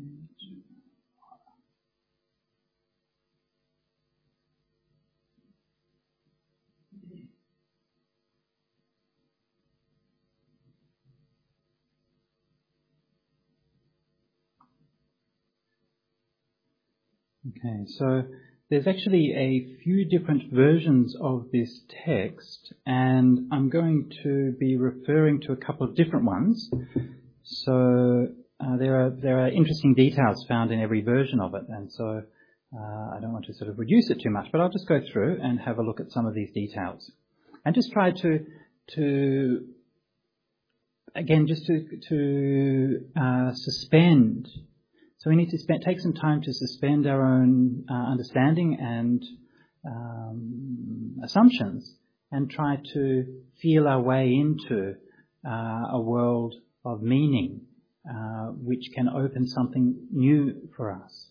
Okay, so there's actually a few different versions of this text, and I'm going to be referring to a couple of different ones. So there are interesting details found in every version of it, and so I don't want to sort of reduce it too much, but I'll just go through and have a look at some of these details, and just try to again just to suspend. So we need to take some time to suspend our own understanding and assumptions, and try to feel our way into a world of meaning, which can open something new for us.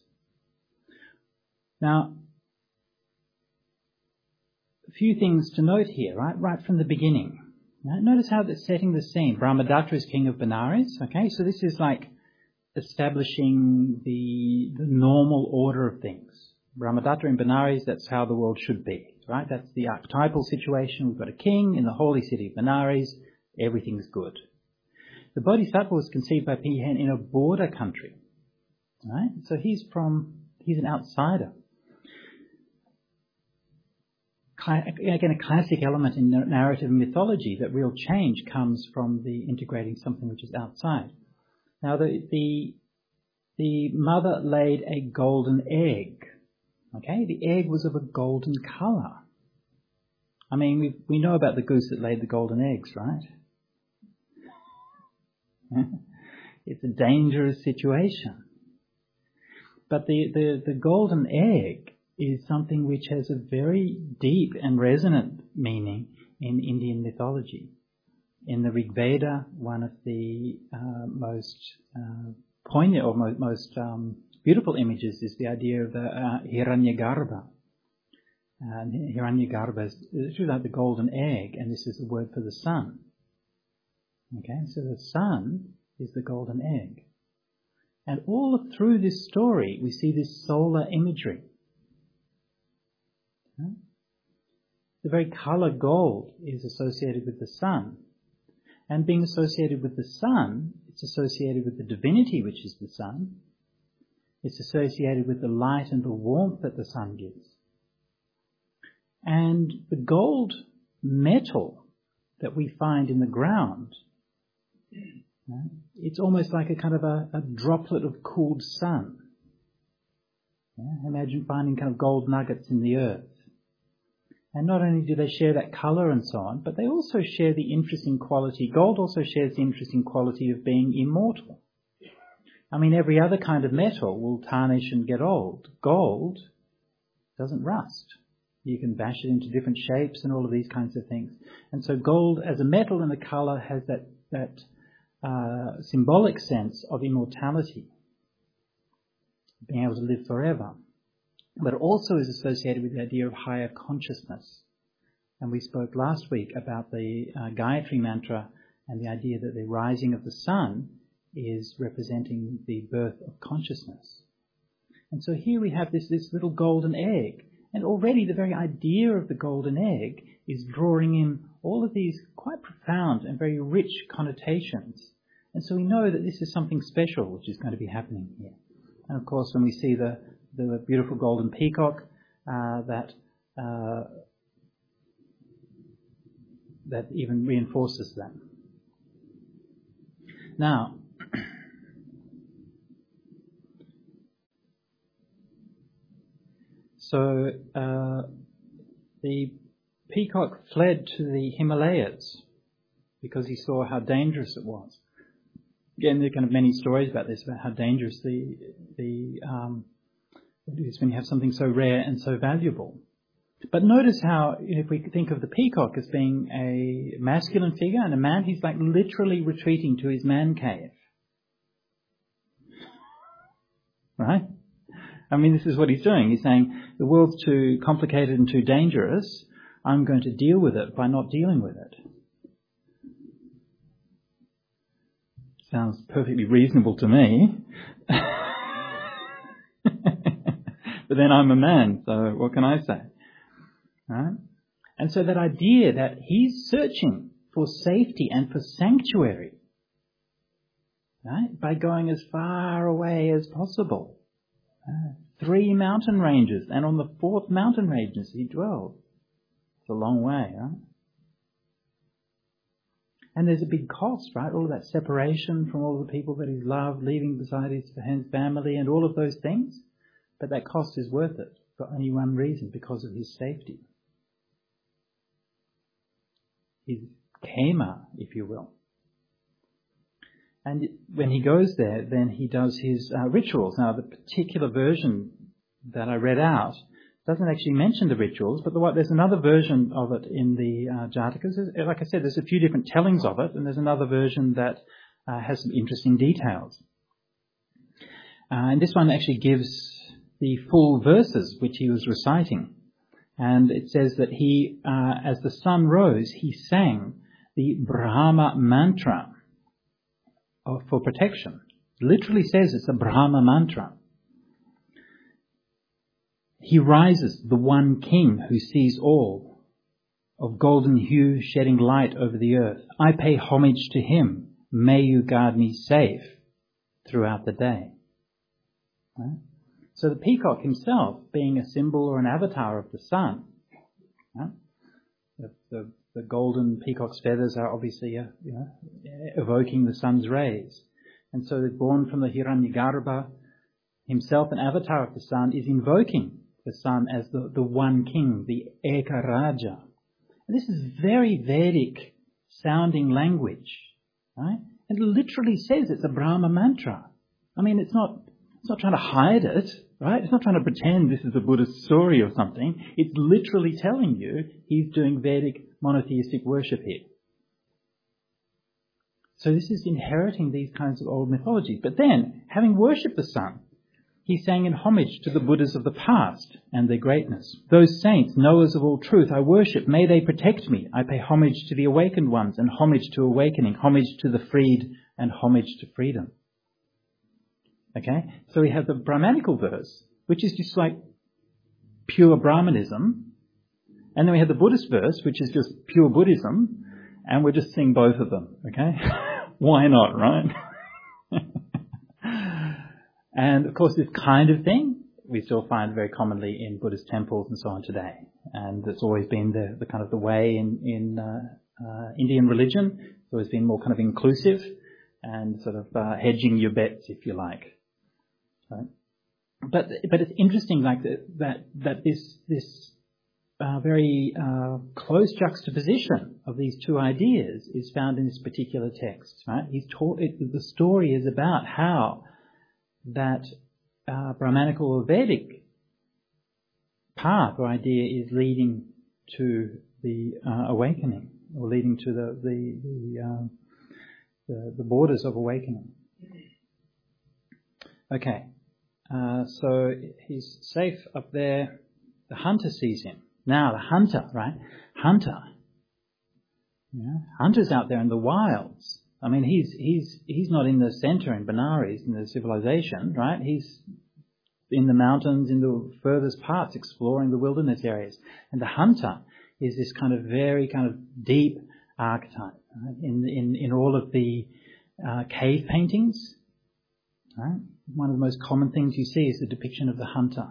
Now, a few things to note here, right from the beginning. Notice how they're setting the scene. Brahmadatta is king of Benares. Okay, so this is like establishing the normal order of things. Brahmadatta in Benares, that's how the world should be, right? That's the archetypal situation. We've got a king in the holy city of Benares. Everything's good. The Bodhisattva was conceived by Pihen in a border country, right? So he's an outsider. Again, a classic element in narrative and mythology, that real change comes from the integrating something which is outside. Now, the mother laid a golden egg. Okay, the egg was of a golden colour. I mean, we know about the goose that laid the golden eggs, right? It's a dangerous situation. But the golden egg is something which has a very deep and resonant meaning in Indian mythology. In the Rig Veda, one of the most poignant or most beautiful images is the idea of the Hiranyagarbha. Hiranyagarbha is literally like the golden egg, and this is the word for the sun. Okay, so the sun is the golden egg. And all through this story, we see this solar imagery. Okay? The very colour gold is associated with the sun. And being associated with the sun, it's associated with the divinity, which is the sun. It's associated with the light and the warmth that the sun gives. And the gold metal that we find in the ground, it's almost like a kind of a droplet of cooled sun. Imagine finding kind of gold nuggets in the earth. And not only do they share that colour and so on, but they also share the interesting quality. Gold also shares the interesting quality of being immortal. I mean, every other kind of metal will tarnish and get old. Gold doesn't rust. You can bash it into different shapes and all of these kinds of things. And so gold as a metal and a colour has that symbolic sense of immortality, being able to live forever. But it also is associated with the idea of higher consciousness. And we spoke last week about the Gayatri mantra and the idea that the rising of the sun is representing the birth of consciousness. And so here we have this little golden egg. And already the very idea of the golden egg is drawing in all of these quite profound and very rich connotations. And so we know that this is something special which is going to be happening here. And of course, when we see the beautiful golden peacock, that even reinforces that. Now, so the peacock fled to the Himalayas because he saw how dangerous it was. Again, there are kind of many stories about this, about how dangerous it is when you have something so rare and so valuable. But notice how, if we think of the peacock as being a masculine figure and a man, he's like literally retreating to his man cave. Right? I mean, this is what he's doing. He's saying, the world's too complicated and too dangerous. I'm going to deal with it by not dealing with it. Sounds perfectly reasonable to me. But then I'm a man, so what can I say? Right? And so that idea that he's searching for safety and for sanctuary, right, by going as far away as possible. 3 mountain ranges, and on the 4th mountain ranges he dwelled. It's a long way, right? And there's a big cost, right? All of that separation from all the people that he's loved, leaving beside his family and all of those things. But that cost is worth it for only one reason, because of his safety. His kema, if you will. And when he goes there, then he does his rituals. Now, the particular version that I read out doesn't actually mention the rituals, but there's another version of it in the Jatakas. Like I said, there's a few different tellings of it, and there's another version that has some interesting details. And this one actually gives the full verses which he was reciting. And it says that he, as the sun rose, he sang the Brahma mantra for protection. It literally says it's a Brahma mantra. He rises, the one king who sees all, of golden hue shedding light over the earth. I pay homage to him. May you guard me safe throughout the day. Right? So the peacock himself, being a symbol or an avatar of the sun, right? The golden peacock's feathers are obviously evoking the sun's rays. And so born from the Hiranyagarbha, himself an avatar of the sun, is invoking the sun as the one king, the Eka Raja. And this is very Vedic sounding language, right? And it literally says it's a Brahma mantra. I mean, it's not trying to hide it, right? It's not trying to pretend this is a Buddhist story or something. It's literally telling you he's doing Vedic monotheistic worship here. So this is inheriting these kinds of old mythologies. But then, having worshipped the sun, he sang in homage to the Buddhas of the past and their greatness. Those saints, knowers of all truth, I worship. May they protect me. I pay homage to the awakened ones and homage to awakening, homage to the freed and homage to freedom. Okay? So we have the Brahmanical verse, which is just like pure Brahmanism. And then we have the Buddhist verse, which is just pure Buddhism. And we're just seeing both of them. Okay? Why not, right? And of course, this kind of thing we still find very commonly in Buddhist temples and so on today. And it's always been the kind of the way in Indian religion. It's always been more kind of inclusive and sort of hedging your bets, if you like. Right? But it's interesting, like that this very close juxtaposition of these two ideas is found in this particular text. Right? The story is about how that Brahmanical or Vedic path or idea is leading to the awakening, or leading to the borders of awakening. Okay, so he's safe up there. The hunter sees him. Now the hunter, right? Hunter's out there in the wilds. I mean, he's not in the center in Benares, in the civilization, right? He's in the mountains, in the furthest parts, exploring the wilderness areas. And the hunter is this kind of very kind of deep archetype, right? In all of the cave paintings, right? One of the most common things you see is the depiction of the hunter.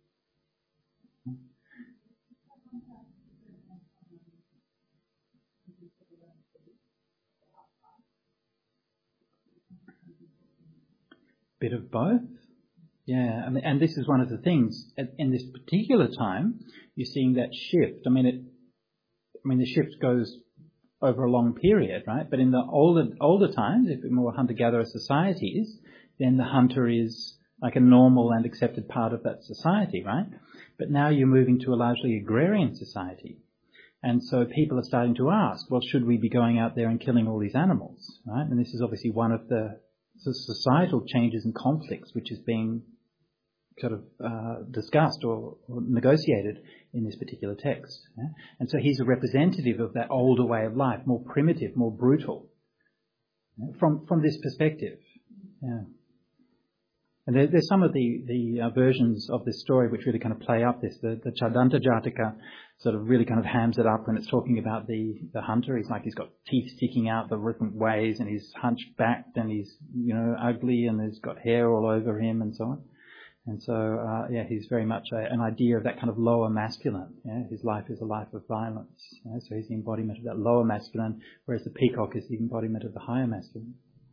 Bit of both. Yeah, I mean, and this is one of the things. In this particular time, you're seeing that shift. I mean, the shift goes over a long period, right? But in the older times, if we're more hunter-gatherer societies, then the hunter is like a normal and accepted part of that society, right? But now you're moving to a largely agrarian society. And so people are starting to ask, well, should we be going out there and killing all these animals, right? And this is obviously one of the societal changes and conflicts which is being sort of discussed or negotiated in this particular text. Yeah? And so he's a representative of that older way of life, more primitive, more brutal, from this perspective. Yeah. And there's some of the versions of this story which really kind of play up this. The Chadanta Jataka sort of really kind of hams it up when it's talking about the hunter. He's got teeth sticking out the different ways, and he's hunchbacked, and he's ugly, and he's got hair all over him and so on. And so, he's very much an idea of that kind of lower masculine. Yeah? His life is a life of violence. Yeah? So he's the embodiment of that lower masculine, whereas the peacock is the embodiment of the higher masculine.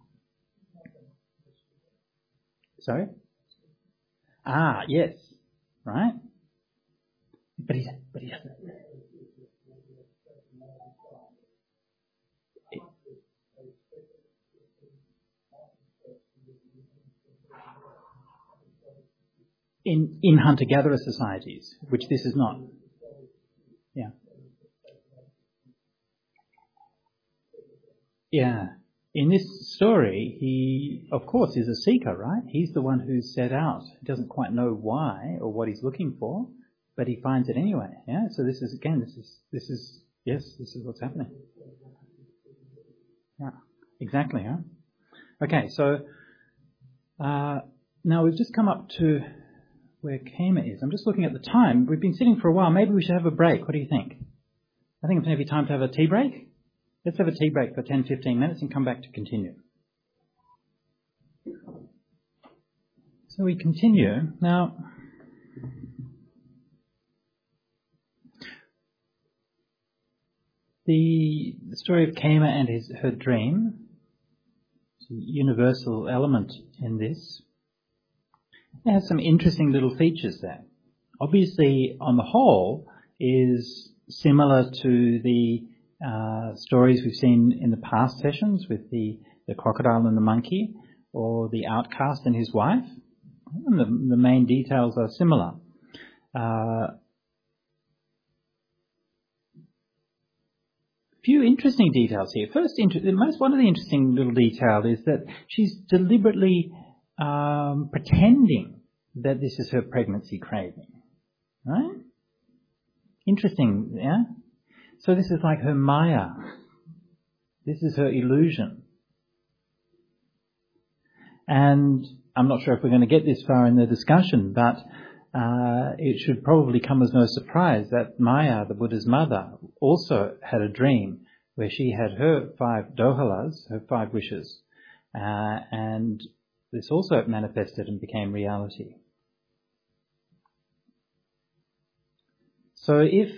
Sorry? Yes. Right? But he doesn't. In hunter-gatherer societies, which this is not. Yeah. Yeah. In this story, he, of course, is a seeker, right? He's the one who's set out. He doesn't quite know why or what he's looking for, but he finds it anyway. Yeah. So this is what's happening. Yeah. Exactly. Huh? Okay. So now we've just come up to where Kema is. I'm just looking at the time. We've been sitting for a while. Maybe we should have a break. What do you think? I think it's maybe time to have a tea break. Let's have a tea break for 10-15 minutes and come back to continue. So we continue. Now, the story of Kema and her dream, it's a universal element in this. It has some interesting little features there. Obviously, on the whole, is similar to the stories we've seen in the past sessions with the crocodile and the monkey, or the outcast and his wife. And the main details are similar. Few interesting details here. First, one of the interesting little details is that she's deliberately pretending that this is her pregnancy craving. Right? Interesting, yeah? So this is like her Maya. This is her illusion. And I'm not sure if we're going to get this far in the discussion, but it should probably come as no surprise that Maya, the Buddha's mother, also had a dream where she had her 5 dohalas, her 5 wishes, and this also manifested and became reality. So if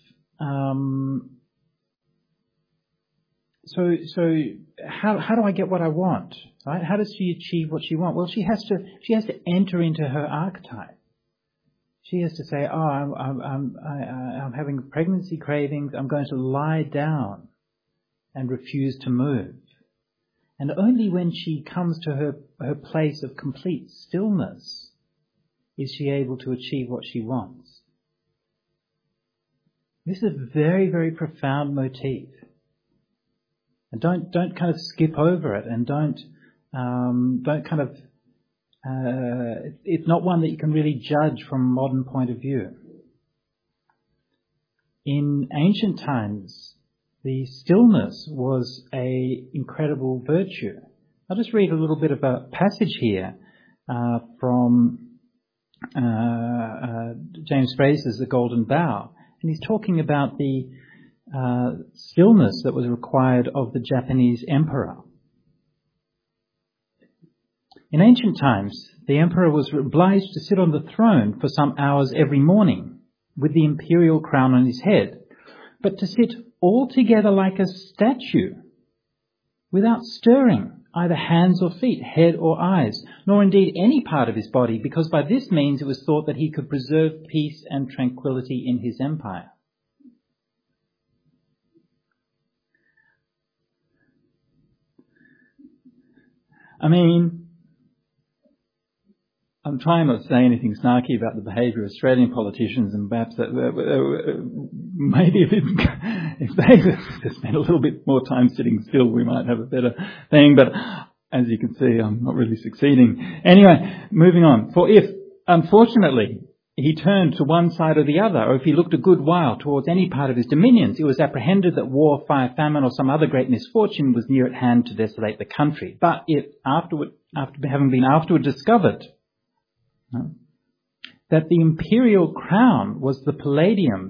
how do I get what I want? Right? How does she achieve what she wants? Well, she has to enter into her archetype. She has to say, I'm having pregnancy cravings. I'm going to lie down and refuse to move. And only when she comes to her place of complete stillness is she able to achieve what she wants. This is a very, very profound motif. And don't kind of skip over it, and don't kind of. It's not one that you can really judge from a modern point of view. In ancient times, the stillness was an incredible virtue. I'll just read a little bit of a passage here from James Fraser's The Golden Bough. And he's talking about the stillness that was required of the Japanese emperor. In ancient times, the emperor was obliged to sit on the throne for some hours every morning with the imperial crown on his head, but to sit altogether like a statue, without stirring either hands or feet, head or eyes, nor indeed any part of his body, because by this means it was thought that he could preserve peace and tranquility in his empire. I mean, I'm trying not to say anything snarky about the behaviour of Australian politicians, and perhaps that maybe if they spent a little bit more time sitting still, we might have a better thing. But as you can see, I'm not really succeeding. Anyway, moving on. For if, unfortunately, he turned to one side or the other, or if he looked a good while towards any part of his dominions, it was apprehended that war, fire, famine, or some other great misfortune was near at hand to desolate the country. But it, after having been afterward discovered that the imperial crown was the palladium,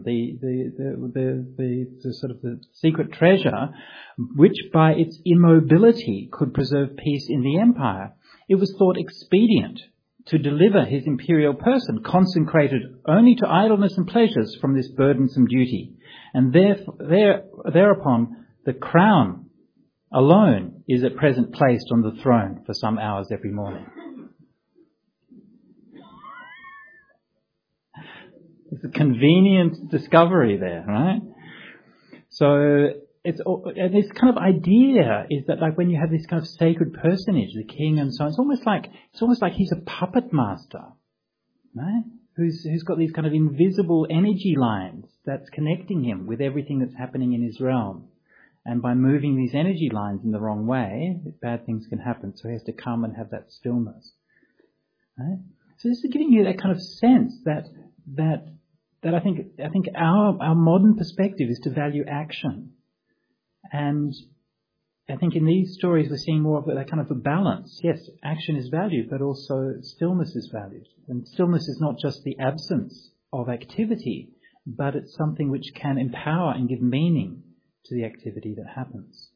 the sort of the secret treasure, which by its immobility could preserve peace in the empire, it was thought expedient to deliver his imperial person, consecrated only to idleness and pleasures from this burdensome duty. And thereupon the crown alone is at present placed on the throne for some hours every morning. It's a convenient discovery there, right? So this kind of idea is that, like, when you have this kind of sacred personage, the king and so on, it's almost like he's a puppet master, right? Who's got these kind of invisible energy lines that's connecting him with everything that's happening in his realm. And by moving these energy lines in the wrong way, bad things can happen. So he has to come and have that stillness, right? So this is giving you that kind of sense that I think our modern perspective is to value action. And I think in these stories we're seeing more of that kind of a balance. Yes, action is valued, but also stillness is valued. And stillness is not just the absence of activity, but it's something which can empower and give meaning to the activity that happens.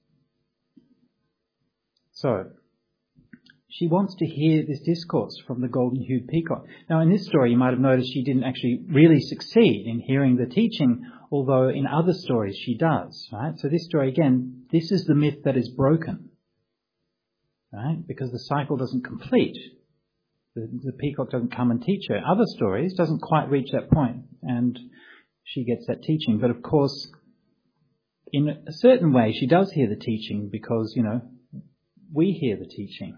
So, she wants to hear this discourse from the golden-hued peacock. Now, in this story, you might have noticed she didn't actually really succeed in hearing the teaching, although in other stories she does, right? So this story, again, this is the myth that is broken, right? Because the cycle doesn't complete. The peacock doesn't come and teach her. Other stories doesn't quite reach that point, and she gets that teaching. But of course, in a certain way, she does hear the teaching because, we hear the teaching.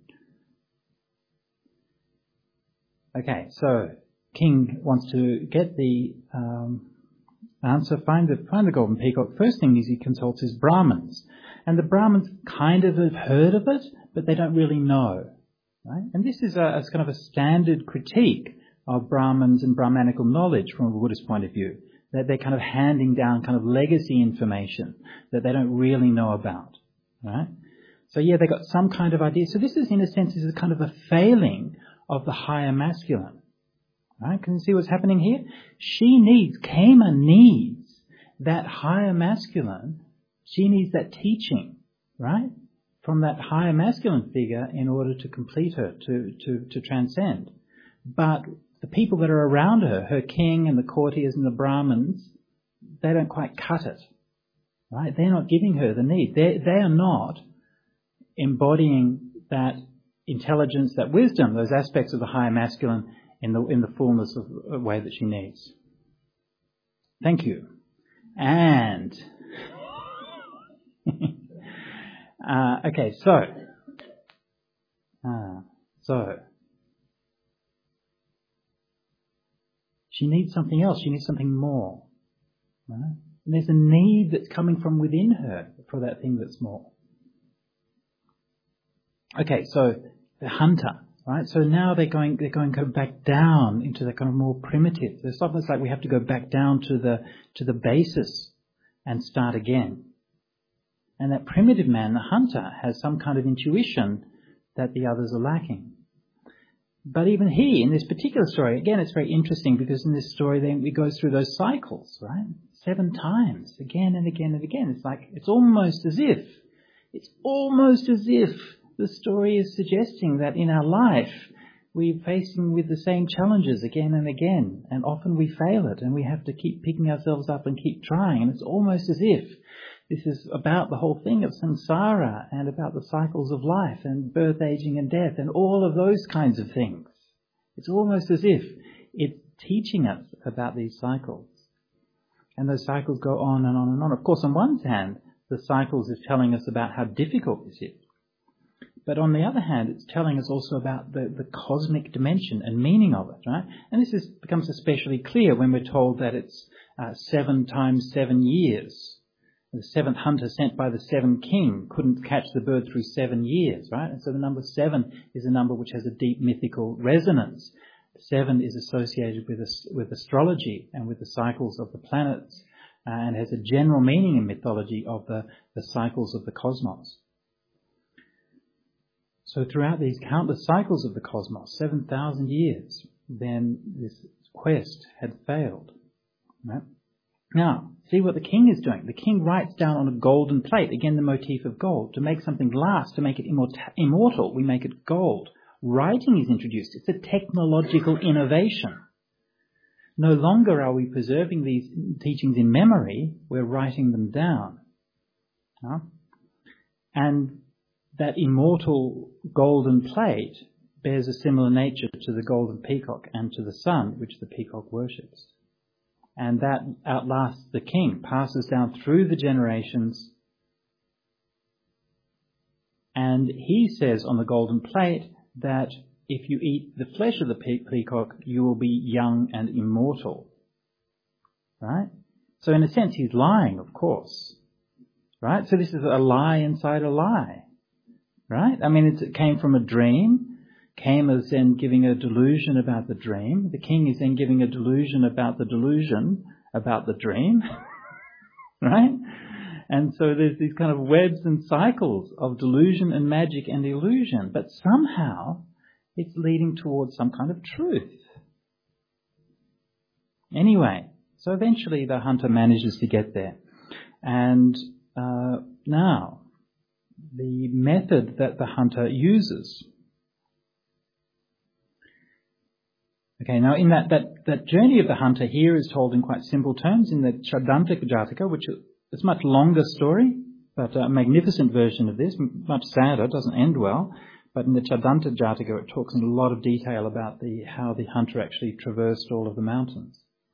Okay, so King wants to get the answer, find the golden peacock. First thing is he consults his Brahmins. And the Brahmins kind of have heard of it, but they don't really know. Right? And this is a kind of a standard critique of Brahmins and Brahmanical knowledge from a Buddhist point of view. That they're kind of handing down kind of legacy information that they don't really know about. Right? So yeah, they got some kind of idea. So this is, in a sense, is a kind of a failing of the higher masculine. Right? Can you see what's happening here? Kema needs that higher masculine. She needs that teaching, right? From that higher masculine figure in order to complete her, to transcend. But the people that are around her, her king and the courtiers and the Brahmins, they don't quite cut it, right? They're not giving her the need. They are not embodying that intelligence, that wisdom, those aspects of the higher masculine in the fullness of a way that she needs. Thank you. And okay, so she needs something else. She needs something more. Right? And there's a need that's coming from within her for that thing that's more. Okay, so the hunter, right? So now they're going kind of back down into the kind of more primitive. It's almost like we have to go back down to the basis and start again. And that primitive man, the hunter, has some kind of intuition that the others are lacking. But even he, in this particular story, again, it's very interesting because in this story, then it goes through those cycles, right? 7 times, again and again and again. It's like, it's almost as if the story is suggesting that in our life, we're facing with the same challenges again and again. And often we fail it and we have to keep picking ourselves up and keep trying. And it's almost as if this is about the whole thing of samsara and about the cycles of life and birth, aging and death and all of those kinds of things. It's almost as if it's teaching us about these cycles. And those cycles go on and on and on. Of course, on one hand, the cycles is telling us about how difficult this is. But on the other hand, it's telling us also about the cosmic dimension and meaning of it, right? And this becomes especially clear when we're told that it's 7 times 7 years. The 7th hunter sent by the 7th king couldn't catch the bird through 7 years, right? And so the number 7 is a number which has a deep mythical resonance. 7 is associated with astrology and with the cycles of the planets and has a general meaning in mythology of the cycles of the cosmos. So throughout these countless cycles of the cosmos, 7,000 years, then this quest had failed. Right? Now, see what the king is doing. The king writes down on a golden plate, again the motif of gold, to make something last, to make it immortal, we make it gold. writing is introduced. It's a technological innovation. No longer are we preserving these teachings in memory, we're writing them down. And that immortal golden plate bears a similar nature to the golden peacock and to the sun, which the peacock worships. And that outlasts the king, passes down through the generations. And he says on the golden plate that if you eat the flesh of the peacock, you will be young and immortal. Right? So in a sense, he's lying, of course. Right? So this is a lie inside a lie. Right? I mean, it came from a dream. Cain is then giving a delusion about the dream. The king is then giving a delusion about the delusion about the dream. Right? And so there's these kind of webs and cycles of delusion and magic and illusion. But somehow it's leading towards some kind of truth. Anyway, so eventually the hunter manages to get there. And now, the method that the hunter uses. Okay, now in that journey of the hunter here is told in quite simple terms in the Chadanta Jataka, which is a much longer story, but a magnificent version of this, much sadder, doesn't end well. But in the Chadanta Jataka, it talks in a lot of detail about how the hunter actually traversed all of the mountains.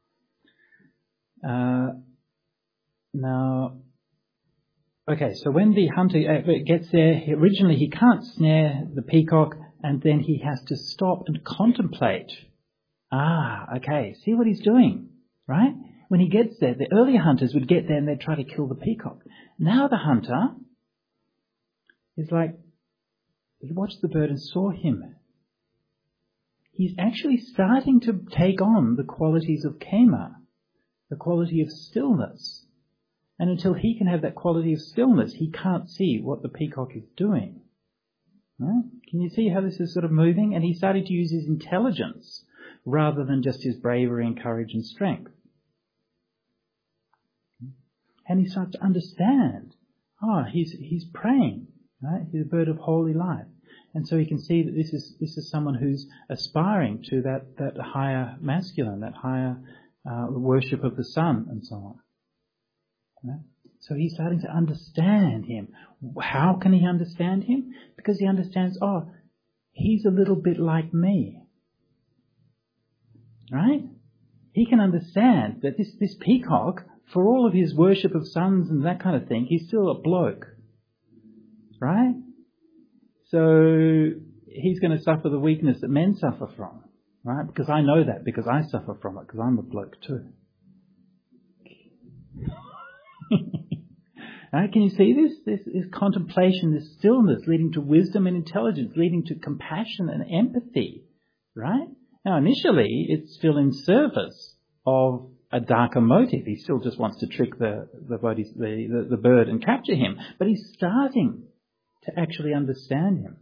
Now, okay, so when the hunter gets there, originally he can't snare the peacock, and then he has to stop and contemplate. Okay, see what he's doing, right? When he gets there, the earlier hunters would get there and they'd try to kill the peacock. Now the hunter is like, he watched the bird and saw him. He's actually starting to take on the qualities of Kema, the quality of stillness. And until he can have that quality of stillness, he can't see what the peacock is doing. Right? Can you see how this is sort of moving? And he's starting to use his intelligence rather than just his bravery and courage and strength. And he starts to understand. He's praying. Right? He's a bird of holy life. And so he can see that this is someone who's aspiring to that higher masculine, that higher worship of the sun and so on. Right? So he's starting to understand him. How can he understand him? Because he understands, he's a little bit like me. Right? He can understand that this peacock, for all of his worship of suns and that kind of thing, he's still a bloke. Right? So he's going to suffer the weakness that men suffer from. Right? Because I know that, because I suffer from it, because I'm a bloke too. Right? Can you see this? This contemplation, this stillness leading to wisdom and intelligence, leading to compassion and empathy. Right? Now initially it's still in service of a darker motive. He still just wants to trick the bird and capture him. But he's starting to actually understand him.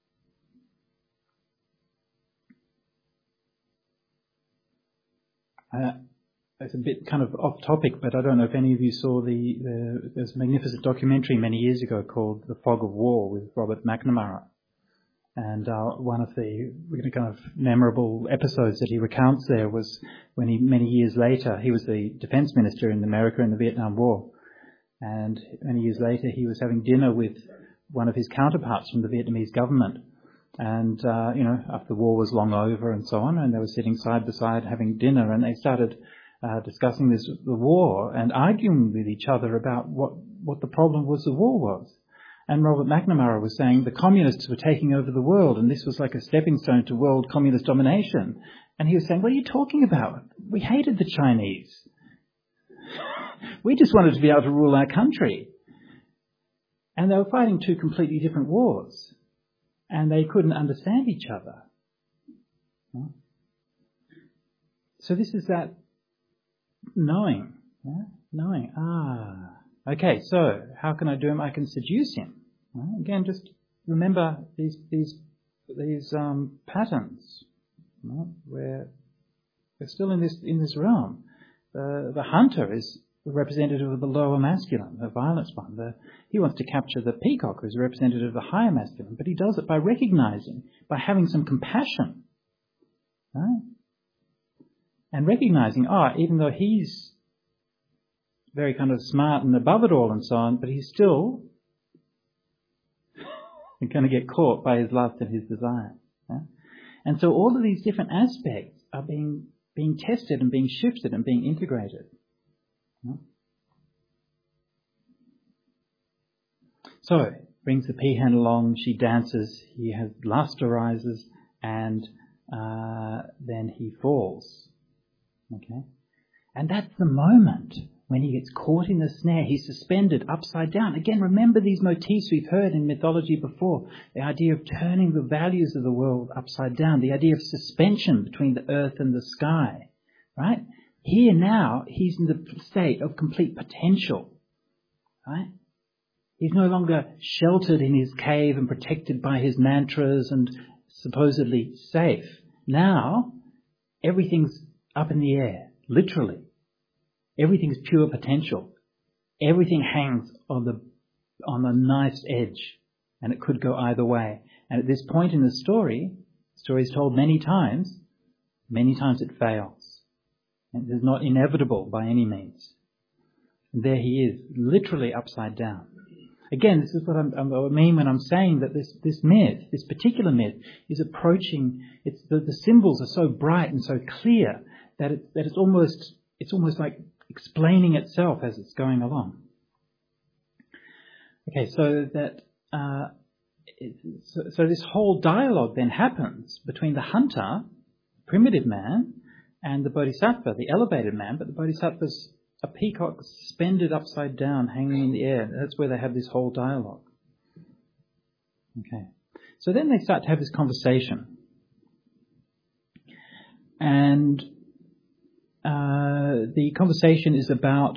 It's a bit kind of off topic, but I don't know if any of you saw there's a magnificent documentary many years ago called The Fog of War with Robert McNamara. And one of the kind of memorable episodes that he recounts there was when many years later, he was the defense minister in America in the Vietnam War. And many years later, he was having dinner with one of his counterparts from the Vietnamese government. And, after the war was long over and so on, and they were sitting side by side having dinner, and they started discussing the war and arguing with each other about what the problem was the war was. And Robert McNamara was saying the communists were taking over the world and this was like a stepping stone to world communist domination. And he was saying, what are you talking about? We hated the Chinese. We just wanted to be able to rule our country. And they were fighting two completely different wars. And they couldn't understand each other. So this is that knowing. Knowing. Okay, so how can I do him? I can seduce him. Again, just remember these patterns. Where we're still in this realm. The hunter is the representative of the lower masculine, the violence one. He wants to capture the peacock, who's a representative of the higher masculine, but he does it by recognizing, by having some compassion. Right? And recognizing, even though he's very kind of smart and above it all and so on, but he's still going to get caught by his lust and his desire. Yeah? And so all of these different aspects are being tested and being shifted and being integrated. Yeah? So, brings the peahen along, she dances, he has lust arises, and then he falls. Okay? And that's the moment when he gets caught in the snare. He's suspended upside down. Again, remember these motifs we've heard in mythology before. The idea of turning the values of the world upside down. The idea of suspension between the earth and the sky. Right? Here now, he's in the state of complete potential. Right? He's no longer sheltered in his cave and protected by his mantras and supposedly safe. Now, everything's up in the air, literally. Everything's pure potential. Everything hangs on the knife's edge, and it could go either way. And at this point in the story is told many times it fails. And it's not inevitable by any means. And there he is, literally upside down. Again, this is what I mean when I'm saying that this myth, this particular myth, is approaching. The symbols are so bright and so clear that it's almost like explaining itself as it's going along. Okay, so this whole dialogue then happens between the hunter, primitive man, and the bodhisattva, the elevated man, but the bodhisattva's a peacock suspended upside down, hanging in the air. That's where they have this whole dialogue. Okay. So then they start to have this conversation. And the conversation is about...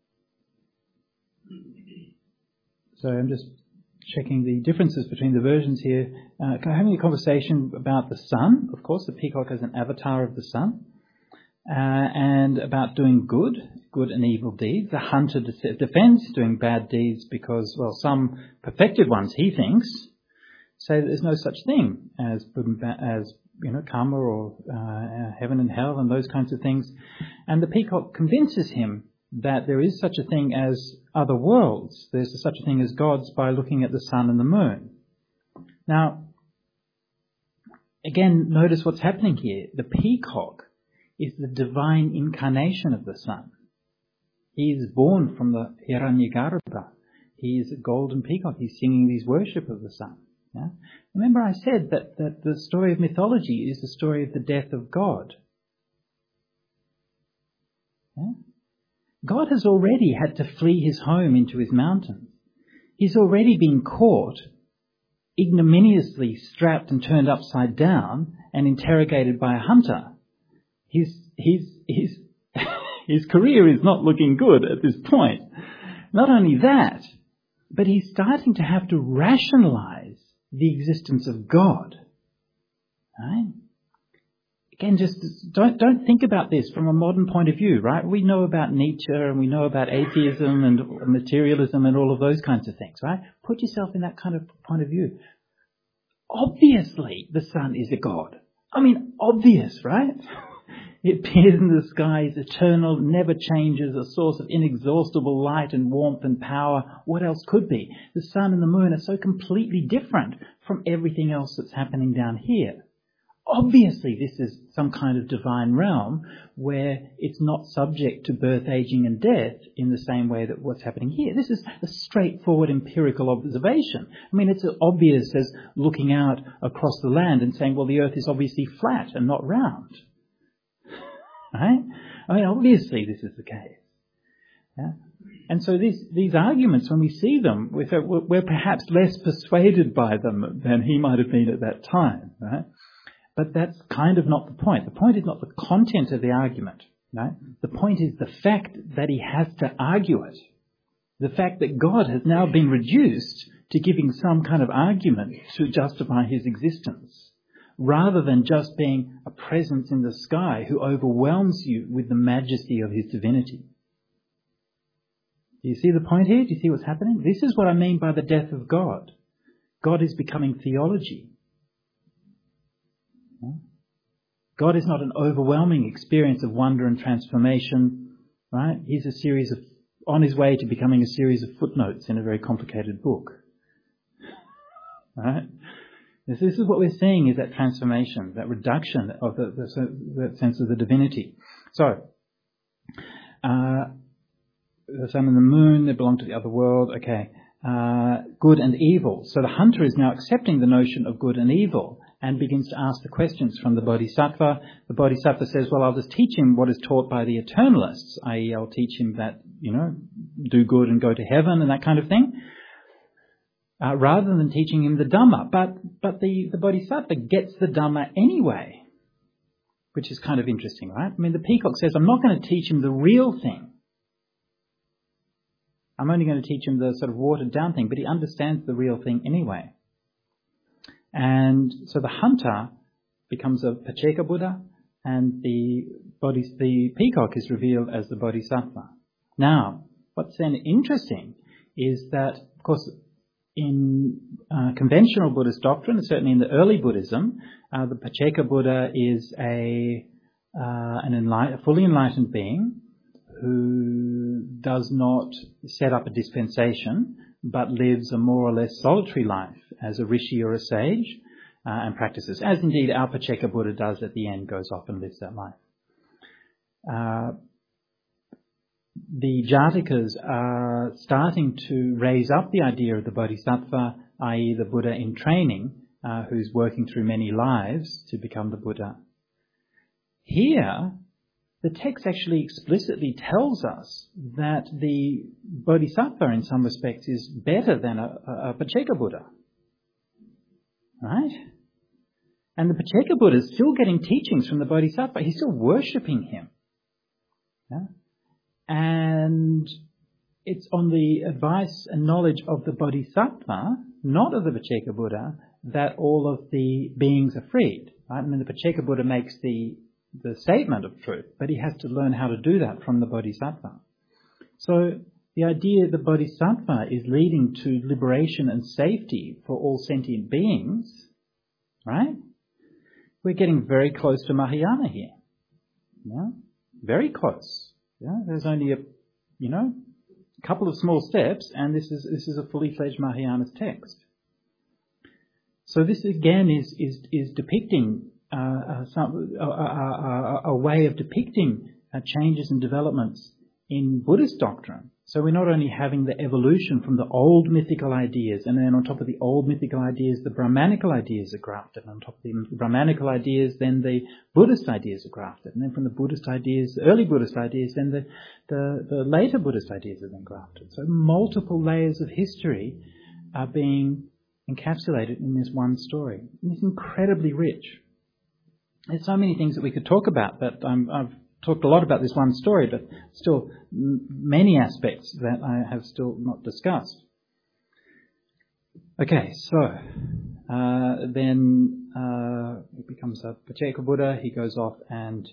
So I'm just checking the differences between the versions here. Having a conversation about the sun. Of course, the peacock is an avatar of the sun. And about doing good and evil deeds. The hunter defends doing bad deeds because, well, some perfected ones, he thinks, say that there's no such thing as karma or heaven and hell and those kinds of things. And the peacock convinces him that there is such a thing as other worlds. There's such a thing as gods by looking at the sun and the moon. Now, again, notice what's happening here. The peacock is the divine incarnation of the sun. He is born from the Hiranyagarbha. He is a golden peacock. He's singing these worship of the sun. Yeah? Remember I said that the story of mythology is the story of the death of God. Yeah? God has already had to flee his home into his mountains. He's already been caught, ignominiously strapped and turned upside down and interrogated by a hunter. His career is not looking good at this point. Not only that, but he's starting to have to rationalize the existence of God. Right? Again, just don't think about this from a modern point of view, right? We know about Nietzsche and we know about atheism and materialism and all of those kinds of things, right? Put yourself in that kind of point of view. Obviously, the sun is a god. I mean, obvious, right? It appears in the sky, is eternal, never changes, a source of inexhaustible light and warmth and power. What else could be? The sun and the moon are so completely different from everything else that's happening down here. Obviously, this is some kind of divine realm where it's not subject to birth, aging and death in the same way that what's happening here. This is a straightforward empirical observation. I mean, it's as obvious as looking out across the land and saying, well, the earth is obviously flat and not round. Right? I mean, obviously this is the case. Yeah? And so these arguments, when we see them, we're perhaps less persuaded by them than he might have been at that time. Right? But that's kind of not the point. The point is not the content of the argument. Right? The point is the fact that he has to argue it. The fact that God has now been reduced to giving some kind of argument to justify his existence, rather than just being a presence in the sky who overwhelms you with the majesty of his divinity. Do you see the point here? Do you see what's happening? This is what I mean by the death of God. God is becoming theology. God is not an overwhelming experience of wonder and transformation, right? He's on his way to becoming a series of footnotes in a very complicated book. Right? This is what we're seeing, is that transformation, that reduction of the sense of the divinity. So, the sun and the moon, they belong to the other world. Okay. Good and evil. So the hunter is now accepting the notion of good and evil and begins to ask the questions from the bodhisattva. The bodhisattva says, well, I'll just teach him what is taught by the eternalists, i.e. I'll teach him that, do good and go to heaven and that kind of thing, rather than teaching him the Dhamma. But the bodhisattva gets the Dhamma anyway, which is kind of interesting, right? I mean, the peacock says, I'm not going to teach him the real thing. I'm only going to teach him the sort of watered down thing, but he understands the real thing anyway. And so the hunter becomes a Pacceka Buddha, and the peacock is revealed as the bodhisattva. Now, what's then interesting is that, of course, in conventional Buddhist doctrine, certainly in the early Buddhism, the Pacceka Buddha is a fully enlightened being who does not set up a dispensation, but lives a more or less solitary life as a rishi or a sage, and practices, as indeed our Pacceka Buddha does at the end, goes off and lives that life. The Jatakas are starting to raise up the idea of the Bodhisattva, i.e. the Buddha in training, who's working through many lives to become the Buddha. Here, the text actually explicitly tells us that the Bodhisattva in some respects is better than a Pacceka Buddha. Right? And the Pacceka Buddha is still getting teachings from the Bodhisattva. He's still worshipping him. Yeah? And it's on the advice and knowledge of the Bodhisattva, not of the Pacceka Buddha, that all of the beings are freed. Right? I mean, the Pacceka Buddha makes the statement of truth, but he has to learn how to do that from the Bodhisattva. So the idea that the Bodhisattva is leading to liberation and safety for all sentient beings, right? We're getting very close to Mahayana here. Yeah? Very close. Yeah? There's only a couple of small steps, and this is a fully fledged Mahayana text. So this again is depicting a way of depicting changes and developments in Buddhist doctrine. So we're not only having the evolution from the old mythical ideas, and then on top of the old mythical ideas, the Brahmanical ideas are grafted. And on top of the Brahmanical ideas, then the Buddhist ideas are grafted. And then from the Buddhist ideas, the early Buddhist ideas, then the later Buddhist ideas are then grafted. So multiple layers of history are being encapsulated in this one story. And it's incredibly rich. There's so many things that we could talk about, but I've talked a lot about this one story, but still many aspects that I have still not discussed. Okay, so then he becomes a Pacceka Buddha. He goes off and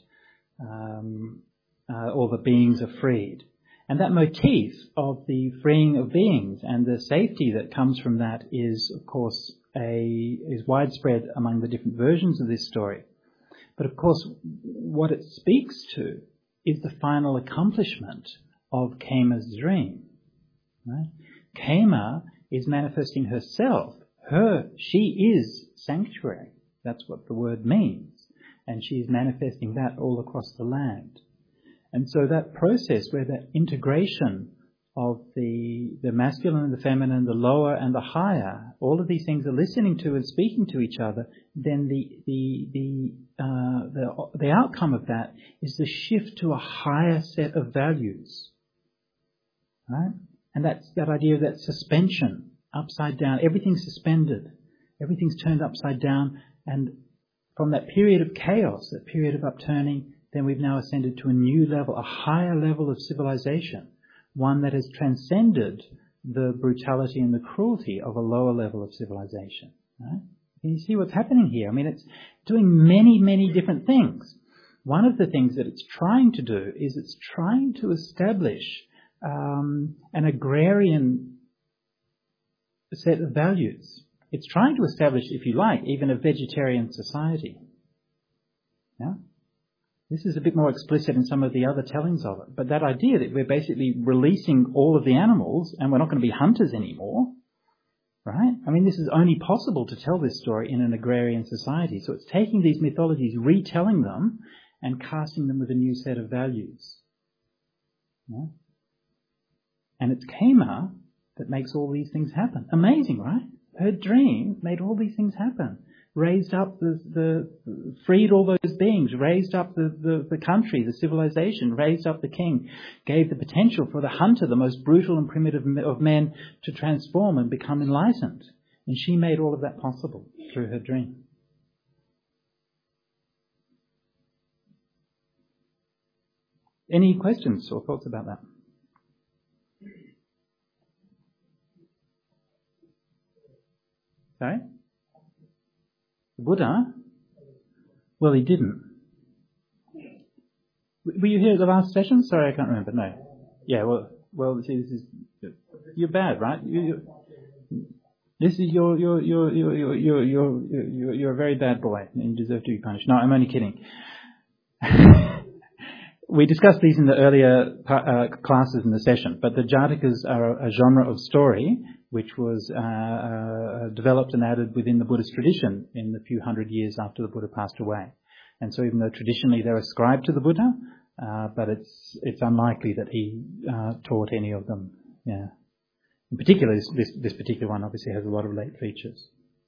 all the beings are freed. And that motif of the freeing of beings and the safety that comes from that is, of course, is widespread among the different versions of this story. But of course, what it speaks to is the final accomplishment of Khema's dream. Right? Khema is manifesting herself. She is sanctuary. That's what the word means. And she is manifesting that all across the land. And so that process where the integration of the masculine and the feminine, the lower and the higher, all of these things are listening to and speaking to each other, then the outcome of that is the shift to a higher set of values. Right? And that's that idea of that suspension, upside down. Everything's suspended. Everything's turned upside down. And from that period of chaos, that period of upturning, then we've now ascended to a new level, a higher level of civilization. One that has transcended the brutality and the cruelty of a lower level of civilization. Right? Can you see what's happening here? I mean, it's doing many, many different things. One of the things that it's trying to do is it's trying to establish an agrarian set of values. It's trying to establish, if you like, even a vegetarian society. Yeah? This is a bit more explicit in some of the other tellings of it. But that idea that we're basically releasing all of the animals and we're not going to be hunters anymore, right? I mean, this is only possible to tell this story in an agrarian society. So it's taking these mythologies, retelling them, and casting them with a new set of values. Yeah? And it's Kema that makes all these things happen. Amazing, right? Her dream made all these things happen. Raised up freed all those beings, raised up the country, the civilization, raised up the king, gave the potential for the hunter, the most brutal and primitive of men, to transform and become enlightened. And she made all of that possible through her dream. Any questions or thoughts about that? Sorry? The Buddha? Well, he didn't. Were you here at the last session? Sorry, I can't remember. No. Yeah. Well. See, this is you're bad, right? This is you're a very bad boy, and you deserve to be punished. No, I'm only kidding. We discussed these in the earlier classes in the session, but the Jatakas are a genre of story which was developed and added within the Buddhist tradition in the few hundred years after the Buddha passed away. And so even though traditionally they're ascribed to the Buddha, but it's unlikely that he taught any of them. Yeah. In particular, this particular one obviously has a lot of late features.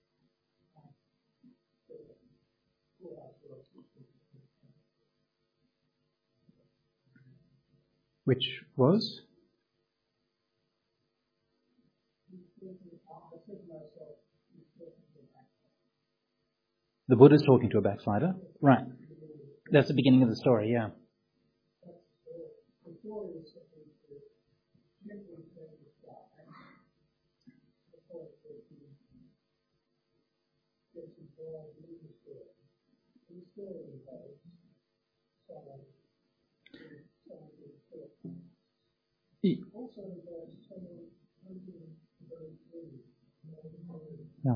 Which was? The Buddha's talking to a backslider? Right. That's the beginning of the story, yeah. Yeah.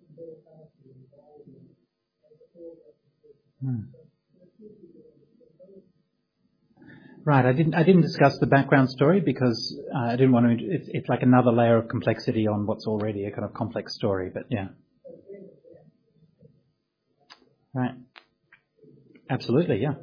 Right. I didn't discuss the background story because I didn't want to. It's like another layer of complexity on what's already a kind of complex story. But yeah. Right. Absolutely. Yeah.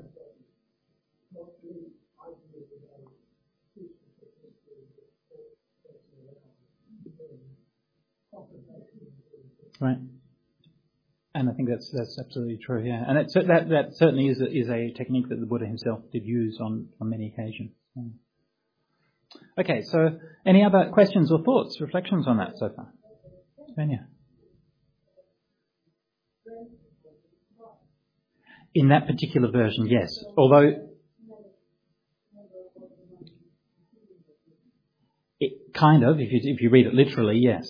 Right. And I think that's absolutely true, yeah. And that certainly is a technique that the Buddha himself did use on many occasions. Okay, so any other questions or thoughts, reflections on that so far? Vanya? In that particular version, yes. Although it kind of, if you read it literally, yes.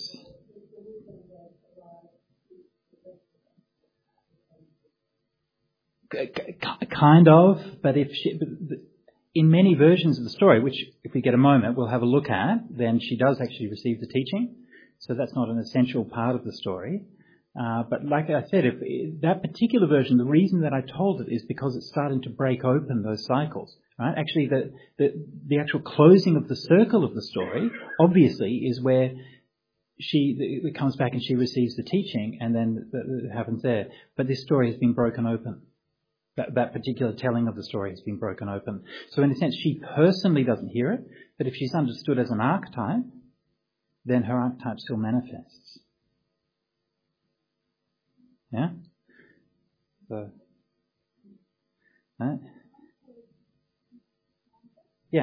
Kind of, but in many versions of the story, which if we get a moment we'll have a look at, then she does actually receive the teaching. So that's not an essential part of the story. But like I said, if that particular version, the reason that I told it is because it's starting to break open those cycles. Right? Actually, the actual closing of the circle of the story, obviously, is where it comes back and she receives the teaching, and then it happens there. But this story has been broken open. That particular telling of the story has been broken open. So in a sense, she personally doesn't hear it, but if she's understood as an archetype, then her archetype still manifests. Yeah? So, right? Yeah.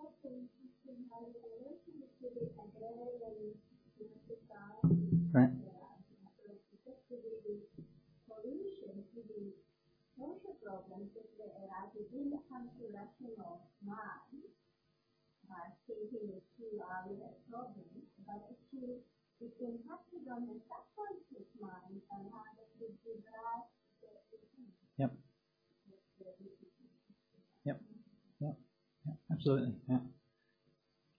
Right. Problems that they arise within the rational mind by stating the two areas problems, but actually it's impacted on the subconscious mind and how that would derive the Yep. Yep. Yep. Absolutely. Yeah.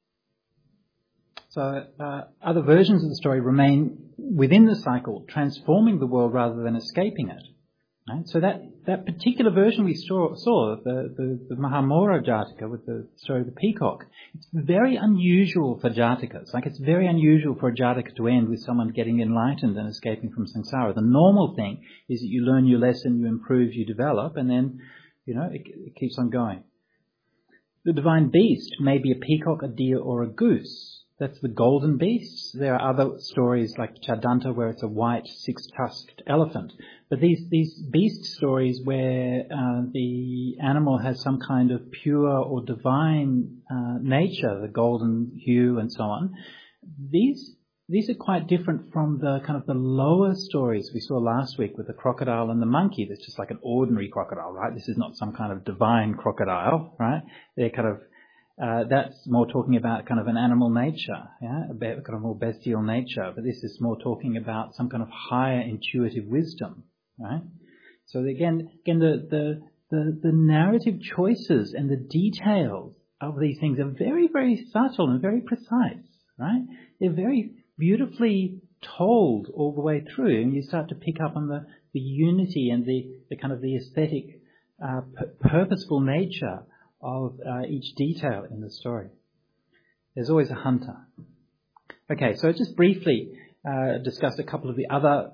So other versions of the story remain within the cycle, transforming the world rather than escaping it. Right? So that particular version we saw the Mahamora Jataka with the story of the peacock, it's very unusual for Jatakas. Like, it's very unusual for a Jataka to end with someone getting enlightened and escaping from samsara. The normal thing is that you learn your lesson, you improve, you develop, and then, it keeps on going. The divine beast may be a peacock, a deer, or a goose. That's the golden beast. There are other stories like Chadanta where it's a white six-tusked elephant. But these beast stories where the animal has some kind of pure or divine nature, the golden hue and so on, these are quite different from the kind of the lower stories we saw last week with the crocodile and the monkey. That's just like an ordinary crocodile, right? This is not some kind of divine crocodile, right? They're kind of that's more talking about kind of an animal nature, a kind of more bestial nature. But this is more talking about some kind of higher intuitive wisdom, right? So again, the narrative choices and the details of these things are very, very subtle and very precise, right? They're very beautifully told all the way through, and you start to pick up on the unity and the kind of the aesthetic, purposeful nature of each detail in the story. There's always a hunter. Okay, so just briefly discuss a couple of the other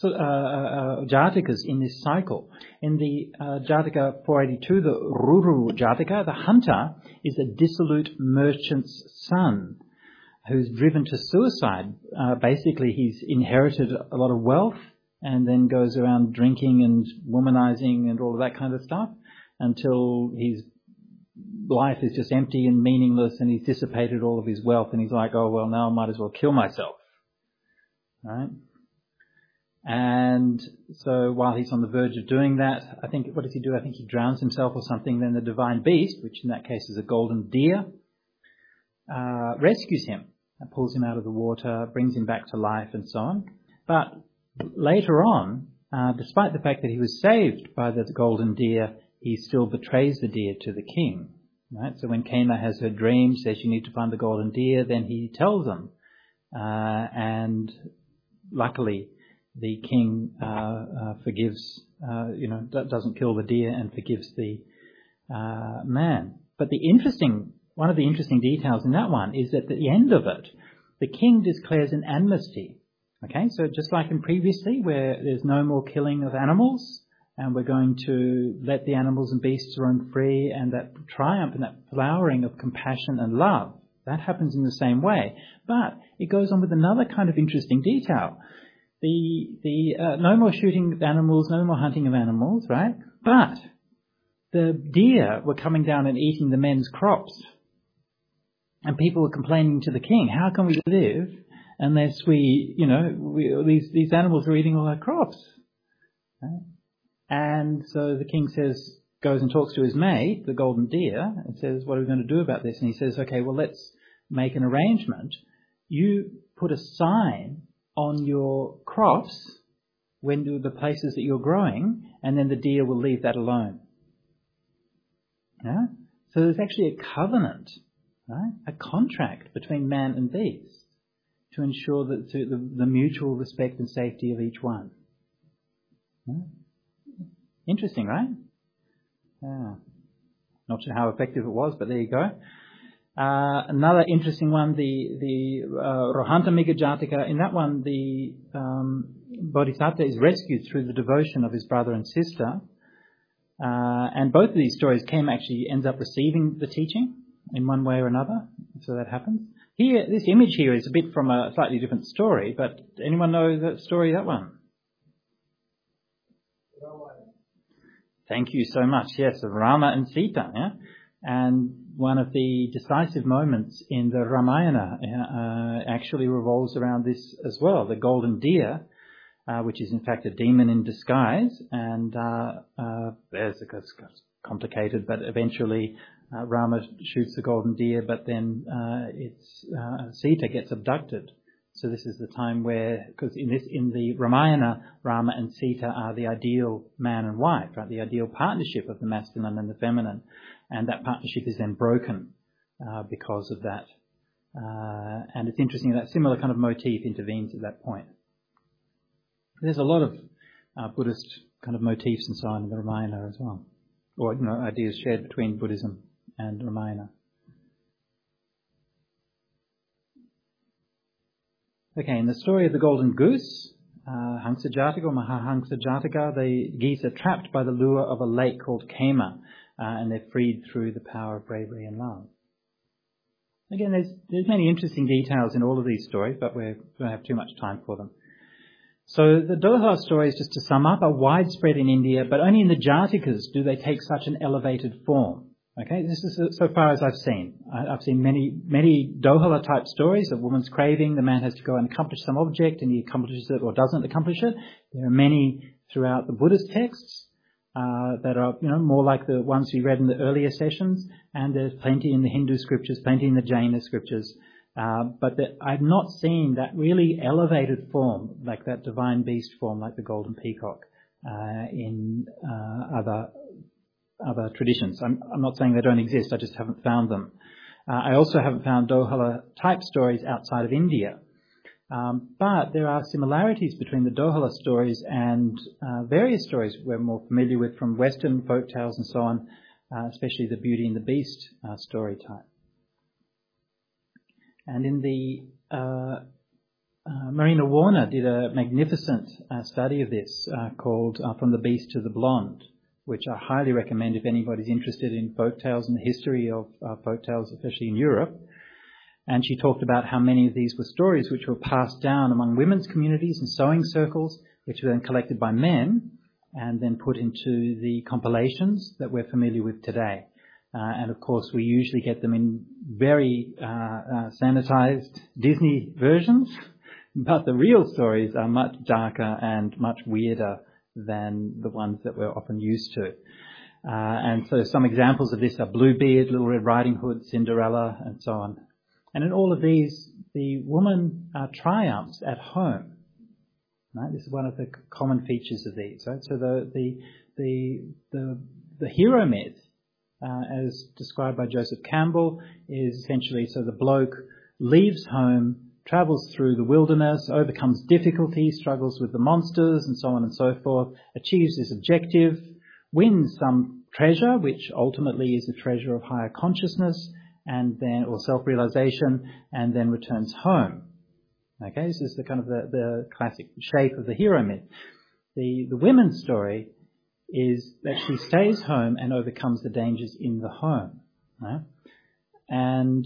Jatakas in this cycle. In the Jataka 482, the Ruru Jataka, the hunter is a dissolute merchant's son who's driven to suicide. Basically, he's inherited a lot of wealth and then goes around drinking and womanizing and all of that kind of stuff until his life is just empty and meaningless, and he's dissipated all of his wealth, and he's like, oh, well, now I might as well kill myself. Right? And so while he's on the verge of doing that, what does he do? I think he drowns himself or something. Then the divine beast, which in that case is a golden deer, rescues him and pulls him out of the water, brings him back to life and so on. But later on, despite the fact that he was saved by the golden deer, he still betrays the deer to the king. Right? So when Kema has her dream, says you need to find the golden deer, then he tells them. And luckily, the king forgives, doesn't kill the deer and forgives the man. But one of the interesting details in that one is that at the end of it, the king declares an amnesty. Okay, so just like in previously, where there's no more killing of animals, and we're going to let the animals and beasts roam free, and that triumph and that flowering of compassion and love, that happens in the same way. But it goes on with another kind of interesting detail. The no more shooting of animals, no more hunting of animals, right? But the deer were coming down and eating the men's crops. And people were complaining to the king, how can we live unless these animals are eating all our crops? Right? And so the king goes and talks to his mate, the golden deer, and says, what are we going to do about this? And he says, okay, well, let's make an arrangement. You put a sign on your crops when the places that you're growing, and then the deer will leave that alone. Yeah? So there's actually a covenant, right? A contract between man and beast to ensure that the mutual respect and safety of each one. Yeah? Interesting, right? Yeah. Not sure how effective it was, but there you go. Another interesting one, the Rohanta Migha Jataka. In that one, the Bodhisattva is rescued through the devotion of his brother and sister. And both of these stories, Kema actually ends up receiving the teaching in one way or another. So that happens. Here, this image here is a bit from a slightly different story, but anyone know that story, that one? Thank you so much. Yes, of Rama and Sita. Yeah? And one of the decisive moments in the Ramayana actually revolves around this as well. The golden deer, which is in fact a demon in disguise, and it's complicated, but eventually Rama shoots the golden deer, but then Sita gets abducted. So this is the time where, because in the Ramayana, Rama and Sita are the ideal man and wife, right? The ideal partnership of the masculine and the feminine, and that partnership is then broken because of that And it's interesting that similar kind of motif intervenes at that point. There's a lot of Buddhist kind of motifs and so on in the Ramayana as well, or ideas shared between Buddhism and Ramayana. Okay, in the story of the Golden Goose, Hamsa Jataka or Mahahamsa Jataka, the geese are trapped by the lure of a lake called Kema, and they're freed through the power of bravery and love. Again, there's many interesting details in all of these stories, but we don't have too much time for them. So the Dohala stories, just to sum up, are widespread in India, but only in the Jatakas do they take such an elevated form. Okay, this is so far as I've seen. I've seen many Dohala type stories of woman's craving. The man has to go and accomplish some object, and he accomplishes it or doesn't accomplish it. There are many throughout the Buddhist texts that are, more like the ones we read in the earlier sessions, and there's plenty in the Hindu scriptures, plenty in the Jaina scriptures. But I've not seen that really elevated form, like that divine beast form, like the golden peacock, in other traditions. I'm not saying they don't exist, I just haven't found them. I also haven't found Dohala type stories outside of India. But there are similarities between the Dohala stories and various stories we're more familiar with from Western folk tales and so on, especially the Beauty and the Beast story type. And in the Marina Warner did a magnificent study of this called From the Beast to the Blonde, which I highly recommend if anybody's interested in folk tales and the history of folk tales, especially in Europe. And she talked about how many of these were stories which were passed down among women's communities and sewing circles, which were then collected by men and then put into the compilations that we're familiar with today. And of course, we usually get them in very sanitized Disney versions, but the real stories are much darker and much weirder than the ones that we're often used to. And so some examples of this are Bluebeard, Little Red Riding Hood, Cinderella, and so on. And in all of these, the woman triumphs at home. Right? This is one of the common features of these. Right? So the hero myth, as described by Joseph Campbell, is essentially so the bloke leaves home, travels through the wilderness, overcomes difficulties, struggles with the monsters and so on and so forth, achieves his objective, wins some treasure, which ultimately is a treasure of higher consciousness and then, or self-realization, and then returns home. Okay, this is the kind of the classic shape of the hero myth. The women's story is that she stays home and overcomes the dangers in the home. Right? And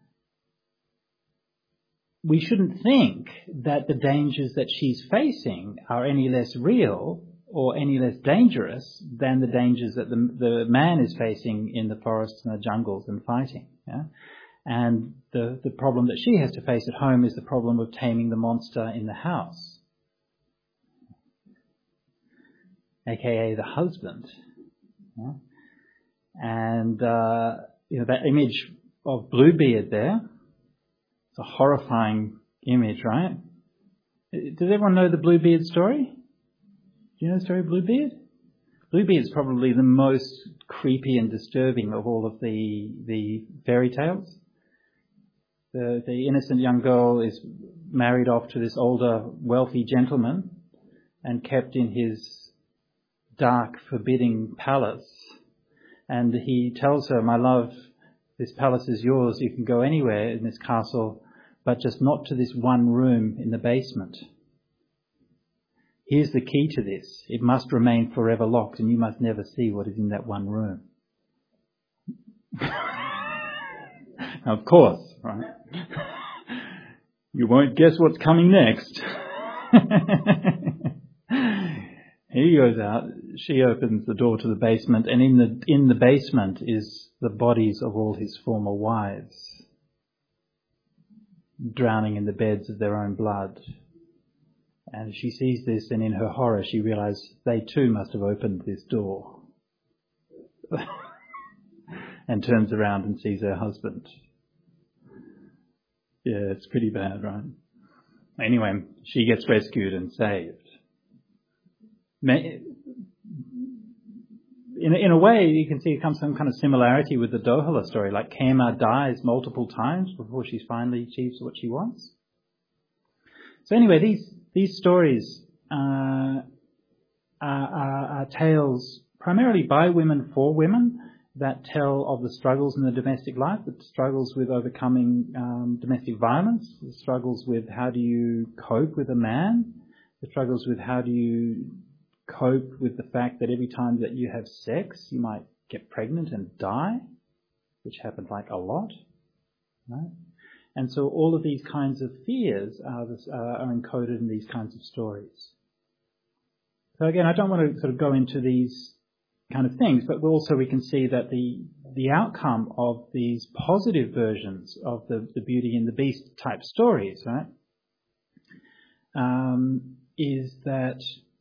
we shouldn't think that the dangers that she's facing are any less real or any less dangerous than the dangers that the man is facing in the forests and the jungles and fighting. Yeah? And the problem that she has to face at home is the problem of taming the monster in the house, aka the husband. Yeah? And that image of Bluebeard there, it's a horrifying image, right? Does everyone know the Bluebeard story? Do you know the story of Bluebeard? Bluebeard is probably the most creepy and disturbing of all of the fairy tales. The innocent young girl is married off to this older, wealthy gentleman and kept in his dark, forbidding palace. And he tells her, "My love, this palace is yours. You can go anywhere in this castle, but just not to this one room in the basement. Here's the key to this. It must remain forever locked, and you must never see what is in that one room." Of course, right? You won't guess what's coming next. He goes out, she opens the door to the basement, and in the basement is the bodies of all his former wives, drowning in the beds of their own blood. And she sees this, and in her horror she realizes they too must have opened this door. And turns around and sees her husband. Yeah, it's pretty bad, right? Anyway, she gets rescued and saved. in a way, you can see some kind of similarity with the Dohala story. Like Kema dies multiple times before she finally achieves what she wants. So anyway, these stories are tales primarily by women for women that tell of the struggles in the domestic life, the struggles with overcoming domestic violence, the struggles with how do you cope with a man, the struggles with how do you cope with the fact that every time that you have sex, you might get pregnant and die, which happens like a lot, right? And so all of these kinds of fears are encoded in these kinds of stories. So again, I don't want to sort of go into these kind of things, but also we can see that the outcome of these positive versions of the Beauty and the Beast type stories, right, is that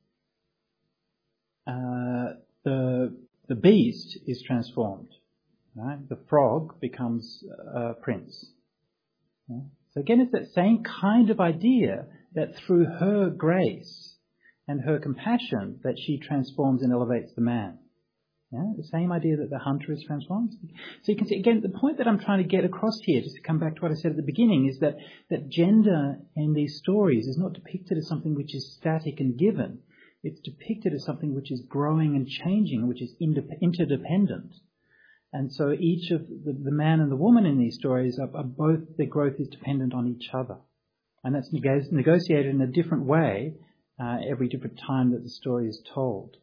the beast is transformed, right? The frog becomes a prince. Yeah? So again, it's that same kind of idea that through her grace and her compassion that she transforms and elevates the man. Yeah? The same idea that the hunter is transformed. So you can see, again, the point that I'm trying to get across here, just to come back to what I said at the beginning, is that gender in these stories is not depicted as something which is static and given. It's depicted as something which is growing and changing, which is interdependent. And so each of the man and the woman in these stories are both, their growth is dependent on each other. And that's negotiated in a different way every different time that the story is told.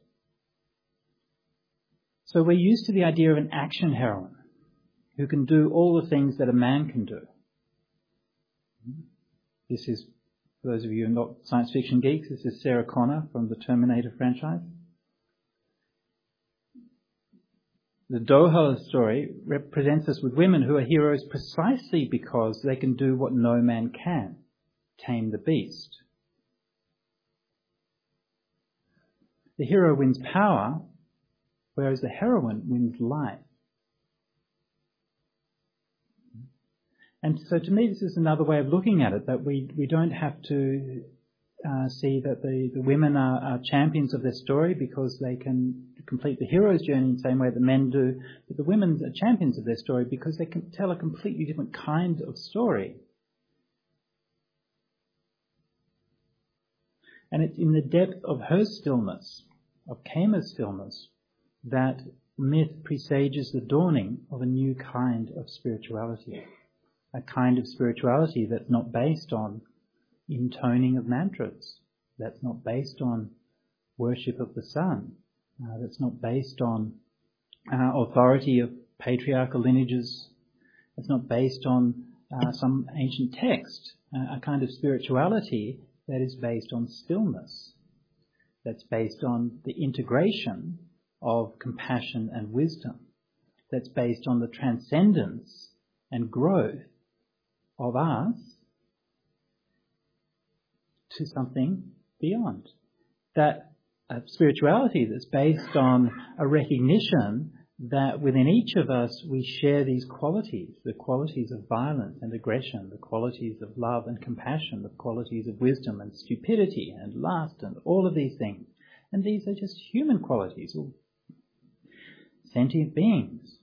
So we're used to the idea of an action heroine who can do all the things that a man can do. This is, for those of you who are not science fiction geeks, this is Sarah Connor from the Terminator franchise. The Dohala story represents us with women who are heroes precisely because they can do what no man can, tame the beast. The hero wins power, whereas the heroine wins life. And so to me, this is another way of looking at it, that we don't have to see that the women are champions of their story because they can complete the hero's journey in the same way that men do, but the women are champions of their story because they can tell a completely different kind of story. And it's in the depth of her stillness, of Kema's stillness, that myth presages the dawning of a new kind of spirituality. A kind of spirituality that's not based on intoning of mantras, that's not based on worship of the sun, that's not based on authority of patriarchal lineages, it's not based on some ancient text, a kind of spirituality that is based on stillness, that's based on the integration of compassion and wisdom, that's based on the transcendence and growth of us to something beyond. That spirituality that's based on a recognition that within each of us we share these qualities, the qualities of violence and aggression, the qualities of love and compassion, the qualities of wisdom and stupidity and lust and all of these things. And these are just human qualities, or sentient beings.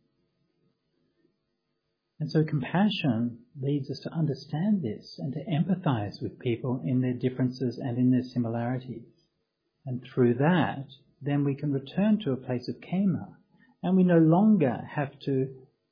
And so compassion leads us to understand this and to empathize with people in their differences and in their similarities. And through that, then we can return to a place of Kema. And we no longer have to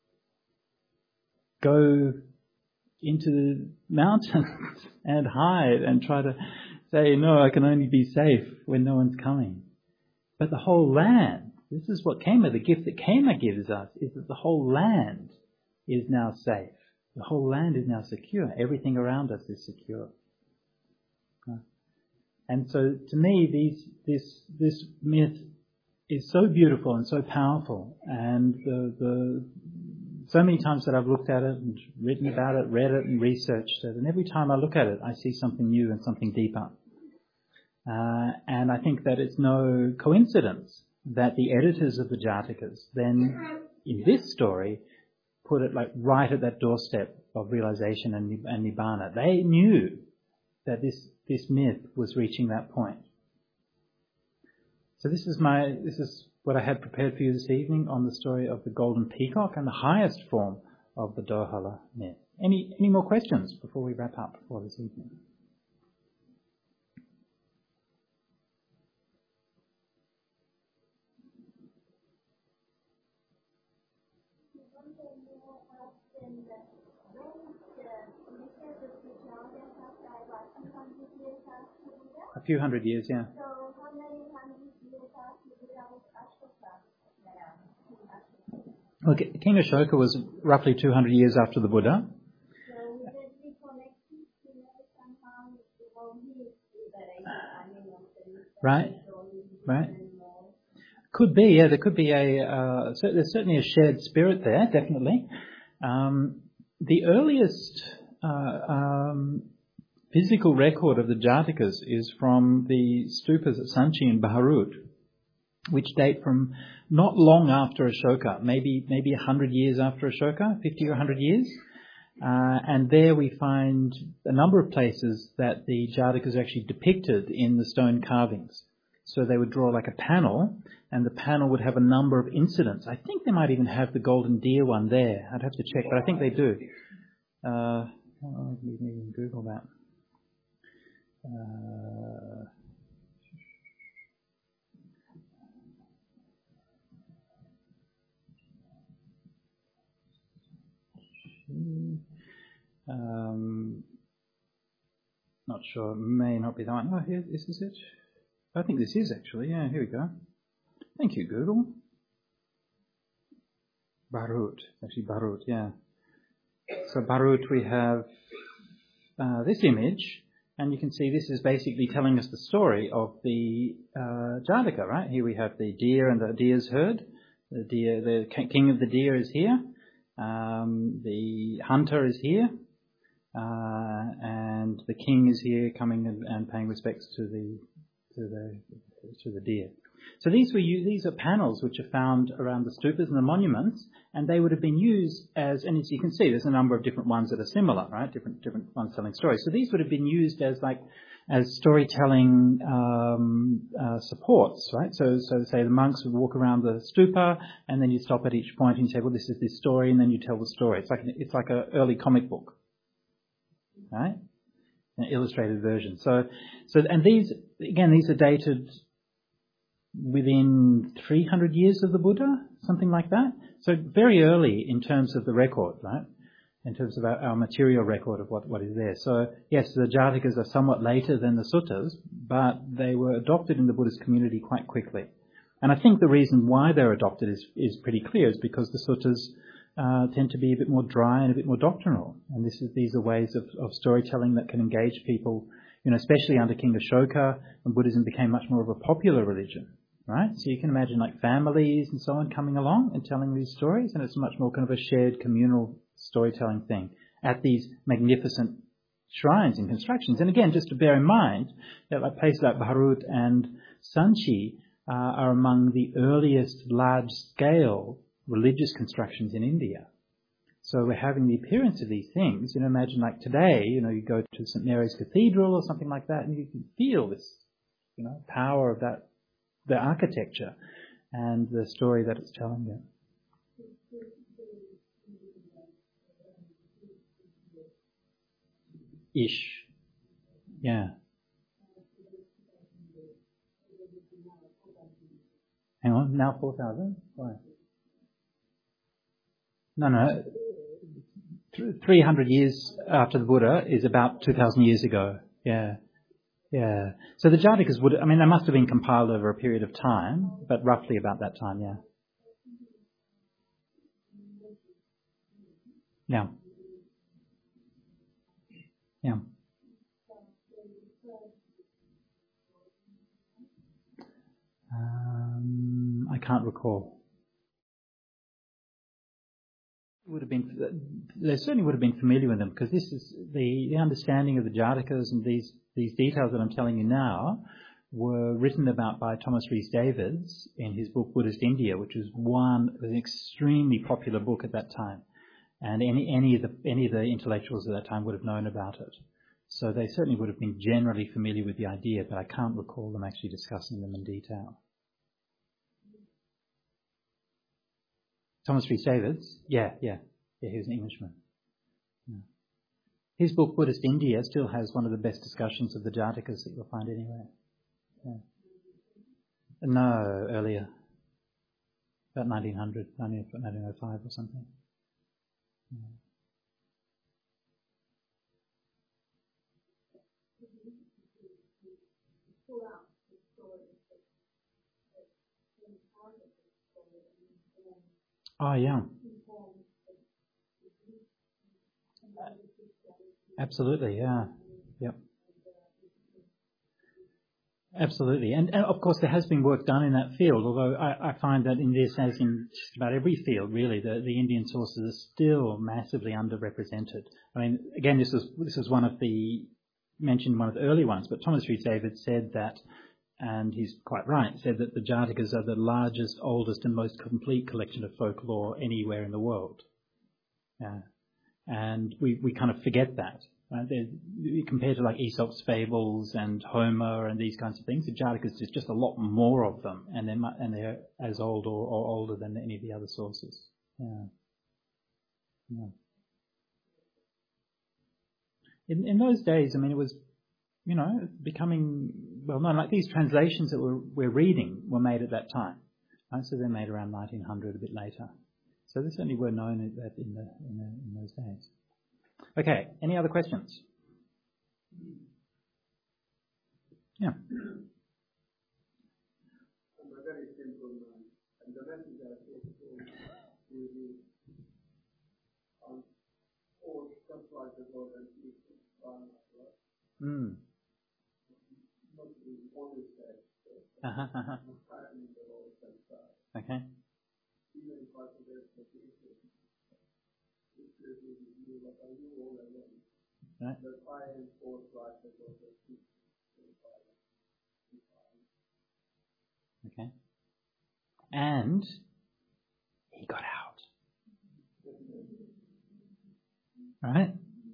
go into the mountains and hide and try to say, no, I can only be safe when no one's coming. But the whole land, this is what Kema, the gift that Kema gives us, is that the whole land is now safe. The whole land is now secure. Everything around us is secure. And so to me, this myth is so beautiful and so powerful. And so many times that I've looked at it and written about it, read it and researched it, and every time I look at it, I see something new and something deeper. And I think that it's no coincidence that the editors of the Jatakas then, in this story, put it like right at that doorstep of realization and Nibbana. They knew that this myth was reaching that point. So this is what I had prepared for you this evening on the story of the golden peacock and the highest form of the Dohala myth. Any more questions before we wrap up for this evening? A few hundred years, yeah. So how many hundred years after Buddha was Ashoka? Well, King Ashoka was roughly 200 years after the Buddha. So would it be connected to somehow the whole Right. Could be, yeah. There could be there's certainly a shared spirit there, definitely. The earliest physical record of the Jatakas is from the stupas at Sanchi in Bharuch, which date from not long after Ashoka, maybe 100 years after Ashoka, 50 or 100 years. And there we find a number of places that the Jatakas are actually depicted in the stone carvings. So they would draw like a panel, and the panel would have a number of incidents. I think they might even have the golden deer one there. I'd have to check, but I think they do. Let me Google that. Not sure. It may not be that one. Oh, here, this is it. I think this is actually. Yeah, here we go. Thank you, Google. Bharuch. Actually, Bharuch, yeah. So Bharuch, we have this image, and you can see this is basically telling us the story of the Jataka, right? Here we have the deer and the deer's herd. The king of the deer is here. The hunter is here. And the king is here coming and paying respects to the deer. So these are panels which are found around the stupas and the monuments, and they would have been used as, and as you can see, there's a number of different ones that are similar, right? Different ones telling stories. So these would have been used as storytelling supports, right? So say the monks would walk around the stupa, and then you stop at each point and you say, well, this is this story, and then you tell the story. It's like an early comic book, right? An illustrated version. And these are dated within 300 years of the Buddha, something like that. So very early in terms of the record, right? In terms of our material record of what is there. So yes, the Jatakas are somewhat later than the suttas, but they were adopted in the Buddhist community quite quickly. And I think the reason why they're adopted is pretty clear, is because the suttas tend to be a bit more dry and a bit more doctrinal. And these are ways of storytelling that can engage people, especially under King Ashoka, when Buddhism became much more of a popular religion, right? So you can imagine like families and so on coming along and telling these stories, and it's much more kind of a shared communal storytelling thing at these magnificent shrines and constructions. And again, just to bear in mind that like places like Bharuch and Sanchi are among the earliest large-scale religious constructions in India. So we're having the appearance of these things. Imagine like today, you go to St. Mary's Cathedral or something like that, and you can feel this, power of that, the architecture and the story that it's telling you. Ish. Yeah. Hang on, now 4,000? Why? No. 300 years after the Buddha is about 2,000 years ago. Yeah. So the Jatakas they must have been compiled over a period of time, but roughly about that time, yeah. Yeah. I can't recall. They certainly would have been familiar with them, because this is the understanding of the Jatakas, and these details that I'm telling you now were written about by Thomas Rhys-Davids in his book Buddhist India, which was an extremely popular book at that time, and any of the intellectuals at that time would have known about it. So they certainly would have been generally familiar with the idea, but I can't recall them actually discussing them in detail. Thomas Rhys Davids? Yeah, he was an Englishman. Yeah. His book, Buddhist India, still has one of the best discussions of the Jatakas that you'll find anywhere. Yeah. No, earlier. About 1900, 1905 or something. Yeah. Oh, yeah. Absolutely, yeah. Yep. Absolutely. And of course there has been work done in that field, although I find that in this, as in just about every field really, the Indian sources are still massively underrepresented. I mean, again, this was one of the early ones, but Thomas Rhys Davids said that, and he's quite right, said that the Jatakas are the largest, oldest and most complete collection of folklore anywhere in the world. Yeah. And we kind of forget that. Right? Compared to like Aesop's fables and Homer and these kinds of things, the Jatakas, there's just a lot more of them, and they're as old or older than any of the other sources. Yeah. In those days, I mean, it was, becoming well known. Like these translations that we're reading were made at that time, right? So they're made around 1900, a bit later. So they certainly were known in those days. Okay, any other questions? Yeah. Very simple, and the message I take is on all stuff like the Lord and Jesus, not the only sex, Okay. even if I forget the Jesus, Right. the fire and force like the Lord and Jesus. Okay. And he got out. Right?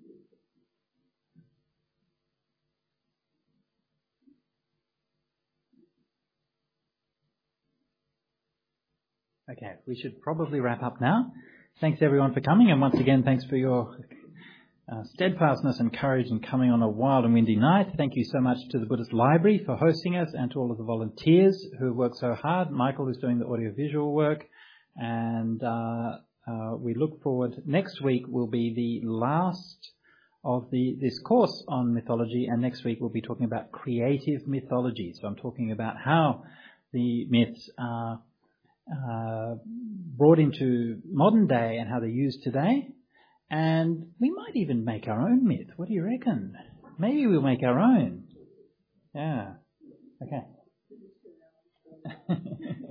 Okay, we should probably wrap up now. Thanks everyone for coming, and once again, thanks for your steadfastness and courage in coming on a wild and windy night. Thank you so much to the Buddhist Library for hosting us, and to all of the volunteers who have worked so hard. Michael, who's doing the audiovisual work, and we look forward. Next week will be the last of this course on mythology, and next week we'll be talking about creative mythology. So I'm talking about how the myths are brought into modern day and how they're used today. And we might even make our own myth. What do you reckon? Maybe we'll make our own. Yeah. Okay.